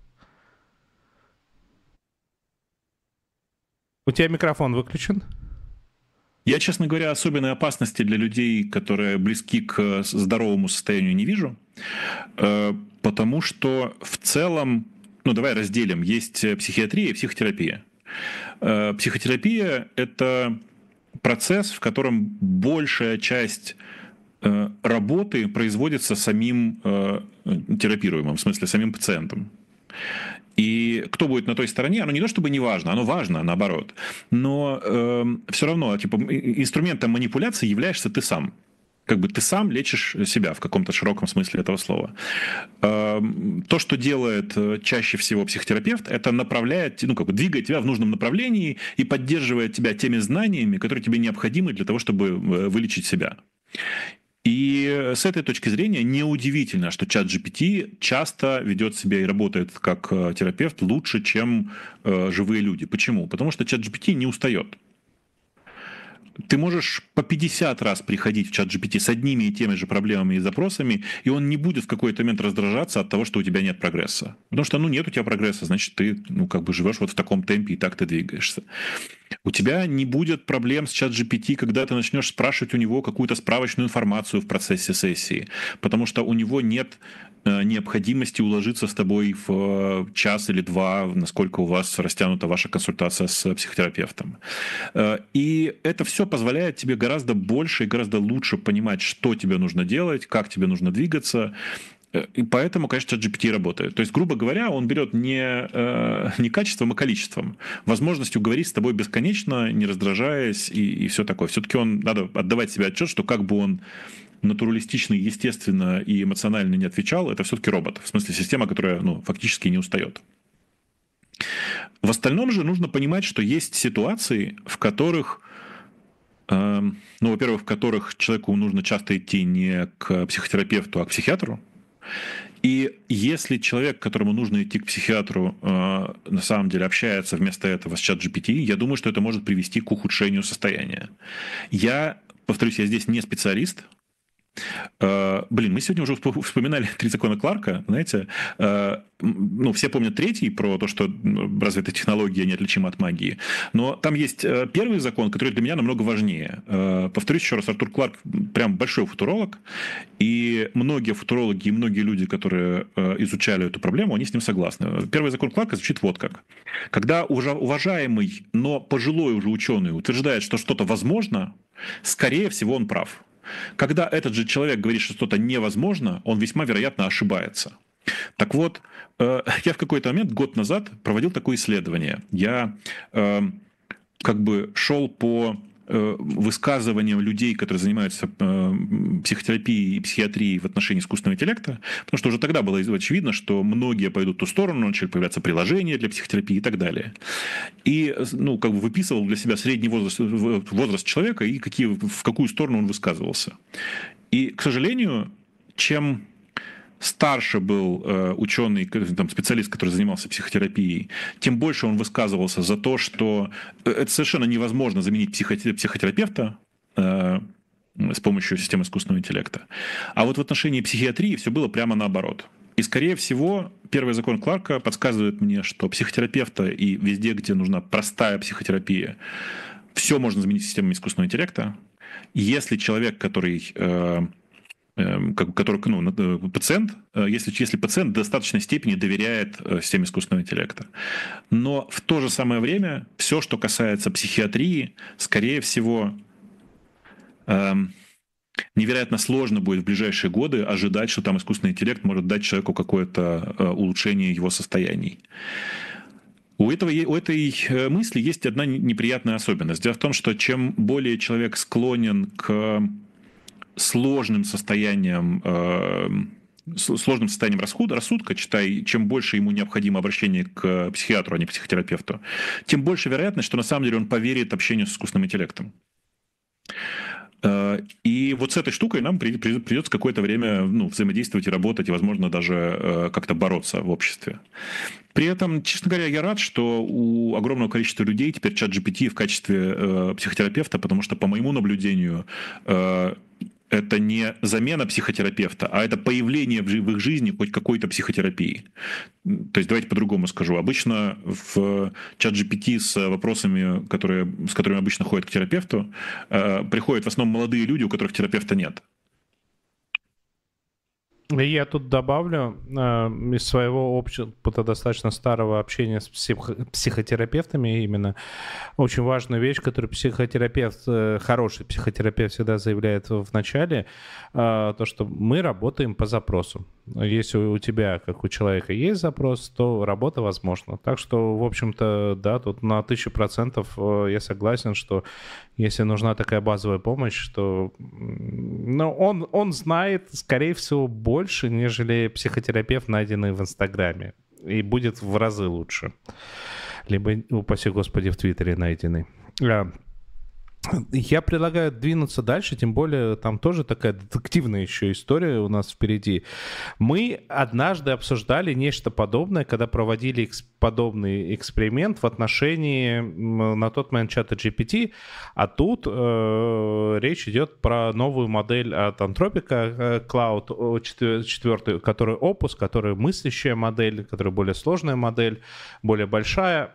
У тебя микрофон выключен? Я, честно говоря, особенной опасности для людей, которые близки к здоровому состоянию, не вижу, потому что в целом, ну давай разделим, есть психиатрия и психотерапия. Психотерапия – это процесс, в котором большая часть работы производится самим терапируемым, в смысле самим пациентом. И кто будет на той стороне, оно не то чтобы не важно, оно важно, наоборот. Но все равно, типа, инструментом манипуляции являешься ты сам. Как бы ты сам лечишь себя в каком-то широком смысле этого слова. То, что делает чаще всего психотерапевт, это направляет, ну, как бы двигает тебя в нужном направлении и поддерживает тебя теми знаниями, которые тебе необходимы для того, чтобы вылечить себя. И с этой точки зрения неудивительно, что ChatGPT часто ведет себя и работает как терапевт лучше, чем живые люди. Почему? Потому что ChatGPT не устает. Ты можешь по 50 раз приходить в ChatGPT с одними и теми же проблемами и запросами, и он не будет в какой-то момент раздражаться от того, что у тебя нет прогресса. Потому что, нет у тебя прогресса, значит, ты, как бы живешь вот в таком темпе, и так ты двигаешься. У тебя не будет проблем с ChatGPT, когда ты начнешь спрашивать у него какую-то справочную информацию в процессе сессии, потому что у него нет необходимости уложиться с тобой в час или два, насколько у вас растянута ваша консультация с психотерапевтом. И это все позволяет тебе гораздо больше и гораздо лучше понимать, что тебе нужно делать, как тебе нужно двигаться. И поэтому, конечно, ChatGPT работает. То есть, грубо говоря, он берет не качеством, а количеством. Возможностью говорить с тобой бесконечно, не раздражаясь и все такое. Все-таки надо отдавать себе отчет, что как бы он натуралистично, естественно и эмоционально не отвечал, это все-таки робот. В смысле, система, которая фактически не устает. В остальном же нужно понимать, что есть ситуации, в которых, во-первых, в которых человеку нужно часто идти не к психотерапевту, а к психиатру. И если человек, которому нужно идти к психиатру, на самом деле общается вместо этого с ChatGPT, я думаю, что это может привести к ухудшению состояния. Повторюсь, я здесь не специалист. Мы сегодня уже вспоминали 3 закона Кларка, знаете. Все помнят 3 про то, что развитая технология неотличима от магии. Но там есть первый закон, который для меня намного важнее. Повторюсь еще раз, Артур Кларк прям большой футуролог, и многие футурологи и многие люди, которые изучали эту проблему, они с ним согласны. Первый закон Кларка звучит вот как. Когда уважаемый, но пожилой уже ученый утверждает, что что-то возможно, скорее всего, он прав. Когда этот же человек говорит, что что-то невозможно, он весьма вероятно ошибается. Так вот, я в какой-то момент, год назад, проводил такое исследование. Я шел по высказываниям людей, которые занимаются психотерапией и психиатрией в отношении искусственного интеллекта, потому что уже тогда было очевидно, что многие пойдут в ту сторону, начали появляться приложения для психотерапии и так далее. И выписывал для себя средний возраст человека и в какую сторону он высказывался. И, к сожалению, чем старше был ученый, специалист, который занимался психотерапией, тем больше он высказывался за то, что это совершенно невозможно заменить психотерапевта с помощью системы искусственного интеллекта. А вот в отношении психиатрии все было прямо наоборот. И, скорее всего, первый закон Кларка подсказывает мне, что психотерапевта и везде, где нужна простая психотерапия, все можно заменить системой искусственного интеллекта. Если человек, пациент, если пациент в достаточной степени доверяет системе искусственного интеллекта. Но в то же самое время все, что касается психиатрии, скорее всего, невероятно сложно будет в ближайшие годы ожидать, что там искусственный интеллект может дать человеку какое-то улучшение его состояний. У этой мысли есть одна неприятная особенность. Дело в том, что чем более человек склонен к сложным состоянием рассудка, чем больше ему необходимо обращение к психиатру, а не к психотерапевту, тем больше вероятность, что на самом деле он поверит общению с искусственным интеллектом. И вот с этой штукой нам придется какое-то время взаимодействовать и работать, и, возможно, даже как-то бороться в обществе. При этом, честно говоря, я рад, что у огромного количества людей теперь ChatGPT в качестве психотерапевта, потому что, по моему наблюдению, это не замена психотерапевта, а это появление в их жизни хоть какой-то психотерапии. То есть давайте по-другому скажу. Обычно в чат GPT с вопросами, с которыми обычно ходят к терапевту, приходят в основном молодые люди, у которых терапевта нет. Я тут добавлю из своего опыта достаточно старого общения с психотерапевтами именно очень важную вещь, которую психотерапевт, хороший психотерапевт всегда заявляет в начале, то, что мы работаем по запросу. Если у тебя, как у человека, есть запрос, то работа возможна. Так что, в общем-то, да, тут на 1000% я согласен, что если нужна такая базовая помощь, то он знает, скорее всего, больше, нежели психотерапевт, найденный в Инстаграме. И будет в разы лучше. Либо, упаси Господи, в Твиттере найденный. Я предлагаю двинуться дальше, тем более там тоже такая детективная еще история у нас впереди. Мы однажды обсуждали нечто подобное, когда проводили подобный эксперимент в отношении на тот момент чата GPT, а тут речь идет про новую модель от Anthropic Cloud 4, которая Opus, которая мыслящая модель, которая более сложная модель, более большая.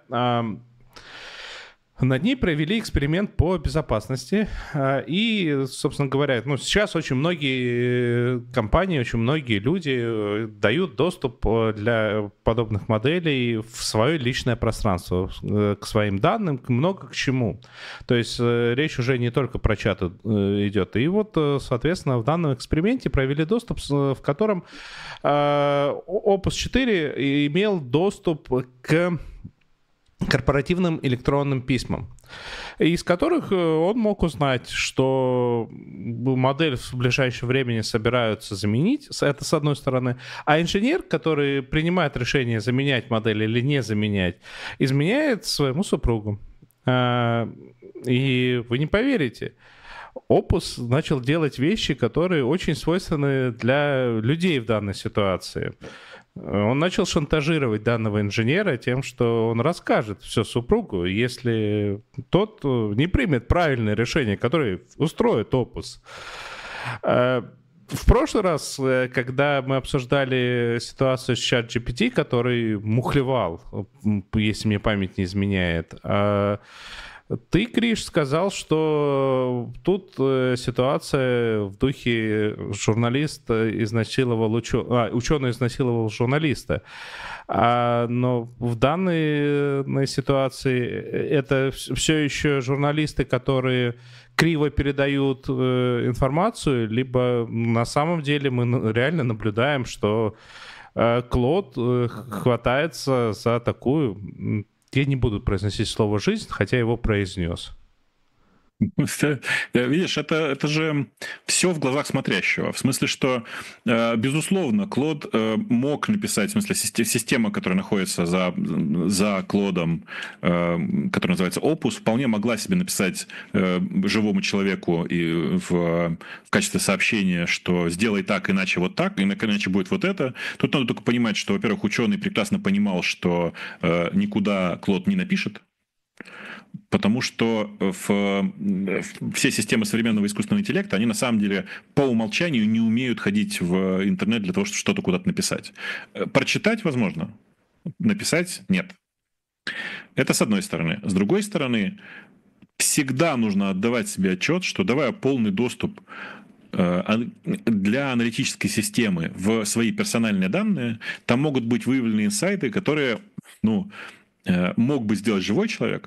Над ней провели эксперимент по безопасности. И, собственно говоря, сейчас очень многие компании, очень многие люди дают доступ для подобных моделей в свое личное пространство, к своим данным, много к чему. То есть речь уже не только про чат идет. И вот, соответственно, в данном эксперименте провели доступ, в котором Opus 4 имел доступ к корпоративным электронным письмам, из которых он мог узнать, что модель в ближайшее время собираются заменить, это с одной стороны, а инженер, который принимает решение заменять модель или не заменять, изменяет своему супругу. И вы не поверите, Opus начал делать вещи, которые очень свойственны для людей в данной ситуации. Он начал шантажировать данного инженера тем, что он расскажет все супругу, если тот не примет правильное решение, которое устроит Opus. В прошлый раз, когда мы обсуждали ситуацию с ChatGPT, который мухлевал, если мне память не изменяет, ты, Криш, сказал, что тут ситуация в духе ученый изнасиловал журналиста. Но в данной ситуации это все еще журналисты, которые криво передают информацию, либо на самом деле мы реально наблюдаем, что Клод хватается за такую... Я не буду произносить слово «жизнь», хотя его произнес. Видишь, это же все в глазах смотрящего. В смысле, что, безусловно, Клод мог написать, в смысле, система, которая находится за Клодом, которая называется Opus, вполне могла себе написать живому человеку и в качестве сообщения, что сделай так, иначе вот так, иначе будет вот это. Тут надо только понимать, что, во-первых, ученый прекрасно понимал, что никуда Клод не напишет, потому что все системы современного искусственного интеллекта, они на самом деле по умолчанию не умеют ходить в интернет для того, чтобы что-то куда-то написать. Прочитать возможно, написать нет. Это с одной стороны. С другой стороны, всегда нужно отдавать себе отчет, что давая полный доступ для аналитической системы в свои персональные данные, там могут быть выявлены инсайты, которые мог бы сделать живой человек,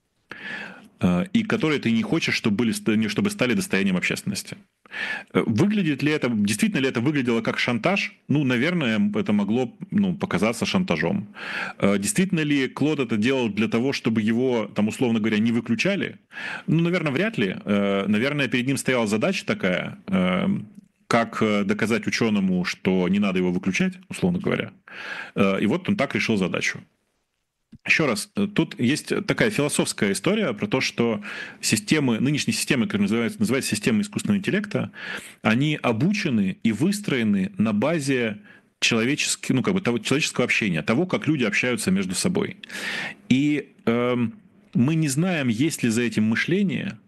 и которые ты не хочешь, чтобы стали достоянием общественности. Выглядит ли это, действительно ли это выглядело как шантаж? Наверное, это могло показаться шантажом. Действительно ли Клод это делал для того, чтобы его, условно говоря, не выключали? Наверное, вряд ли. Наверное, перед ним стояла задача такая, как доказать ученому, что не надо его выключать, условно говоря. И вот он так решил задачу. Еще раз, тут есть такая философская история про то, что нынешние системы, которые называются системы искусственного интеллекта, они обучены и выстроены на базе человеческого общения, того, как люди общаются между собой. И мы не знаем, есть ли за этим мышление,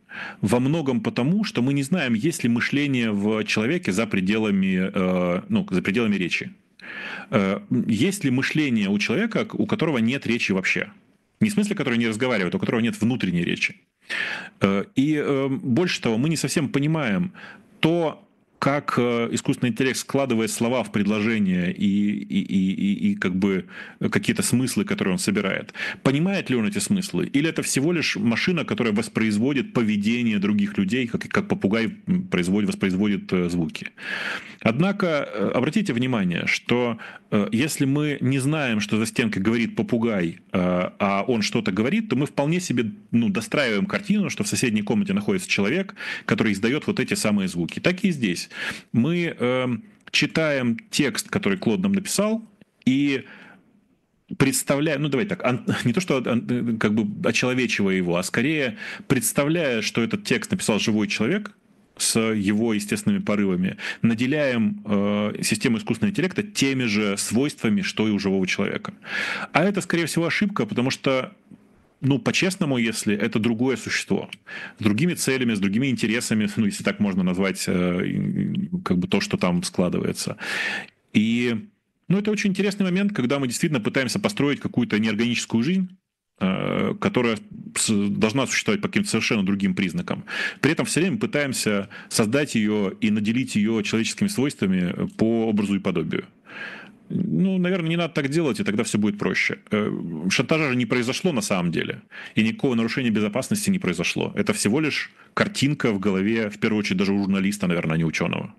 во многом потому, что мы не знаем, есть ли мышление в человеке за пределами, за пределами речи. Есть ли мышление у человека, у которого нет речи вообще? Не в смысле, который не разговаривает, у которого нет внутренней речи. И больше того, мы не совсем понимаем то, как искусственный интеллект складывает слова в предложения и как бы какие-то смыслы, которые он собирает. Понимает ли он эти смыслы? Или это всего лишь машина, которая воспроизводит поведение других людей, как попугай воспроизводит звуки? Однако обратите внимание, что если мы не знаем, что за стенкой говорит попугай, а он что-то говорит, то мы вполне себе достраиваем картину, что в соседней комнате находится человек, который издает вот эти самые звуки. Так и здесь. Мы читаем текст, который Клод нам написал, и представляя, давайте так, не то что как бы очеловечивая его, а скорее представляя, что этот текст написал живой человек с его естественными порывами, наделяем систему искусственного интеллекта теми же свойствами, что и у живого человека. А это, скорее всего, ошибка, потому что по-честному, если это другое существо, с другими целями, с другими интересами, если так можно назвать, как бы то, что там складывается. И, это очень интересный момент, когда мы действительно пытаемся построить какую-то неорганическую жизнь, которая должна существовать по каким-то совершенно другим признакам. При этом все время пытаемся создать ее и наделить ее человеческими свойствами по образу и подобию. Наверное, не надо так делать, и тогда все будет проще. Шантажа же не произошло на самом деле, и никакого нарушения безопасности не произошло. Это всего лишь картинка в голове, в первую очередь, даже у журналиста, наверное, а не ученого.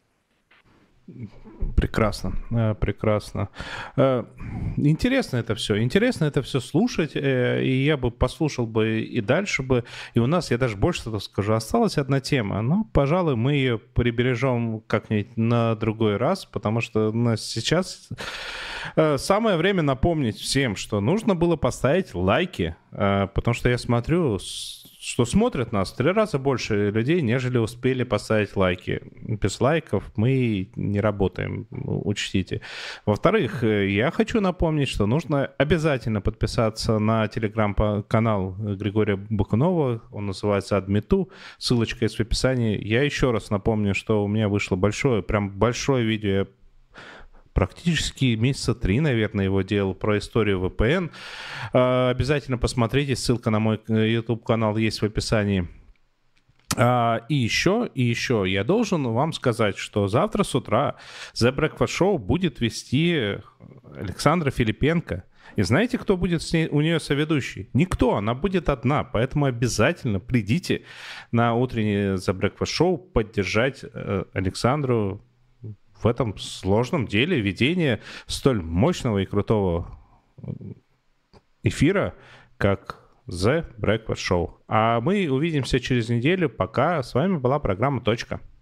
Прекрасно, прекрасно. Интересно это все слушать, и я бы послушал бы и дальше бы. И у нас, я даже больше того скажу, осталась одна тема, но, пожалуй, мы ее прибережем как-нибудь на другой раз, потому что у нас сейчас самое время напомнить всем, что нужно было поставить лайки, потому что я смотрю, что смотрят нас в 3 раза больше людей, нежели успели поставить лайки. Без лайков мы не работаем, учтите. Во-вторых, я хочу напомнить, что нужно обязательно подписаться на телеграм-канал Григория Бакунова. Он называется «Адмиту». Ссылочка есть в описании. Я еще раз напомню, что у меня вышло прям большое видео. Я практически месяца 3, наверное, его делал, про историю VPN. Обязательно посмотрите, ссылка на мой YouTube-канал есть в описании. И еще я должен вам сказать, что завтра с утра The Breakfast Show будет вести Александра Филипенко. И знаете, кто будет у нее соведущий? Никто, она будет одна, поэтому обязательно придите на утренний The Breakfast Show поддержать Александру в этом сложном деле ведения столь мощного и крутого эфира, как The Breakfast Show. А мы увидимся через неделю. Пока. С вами была программа «Точка».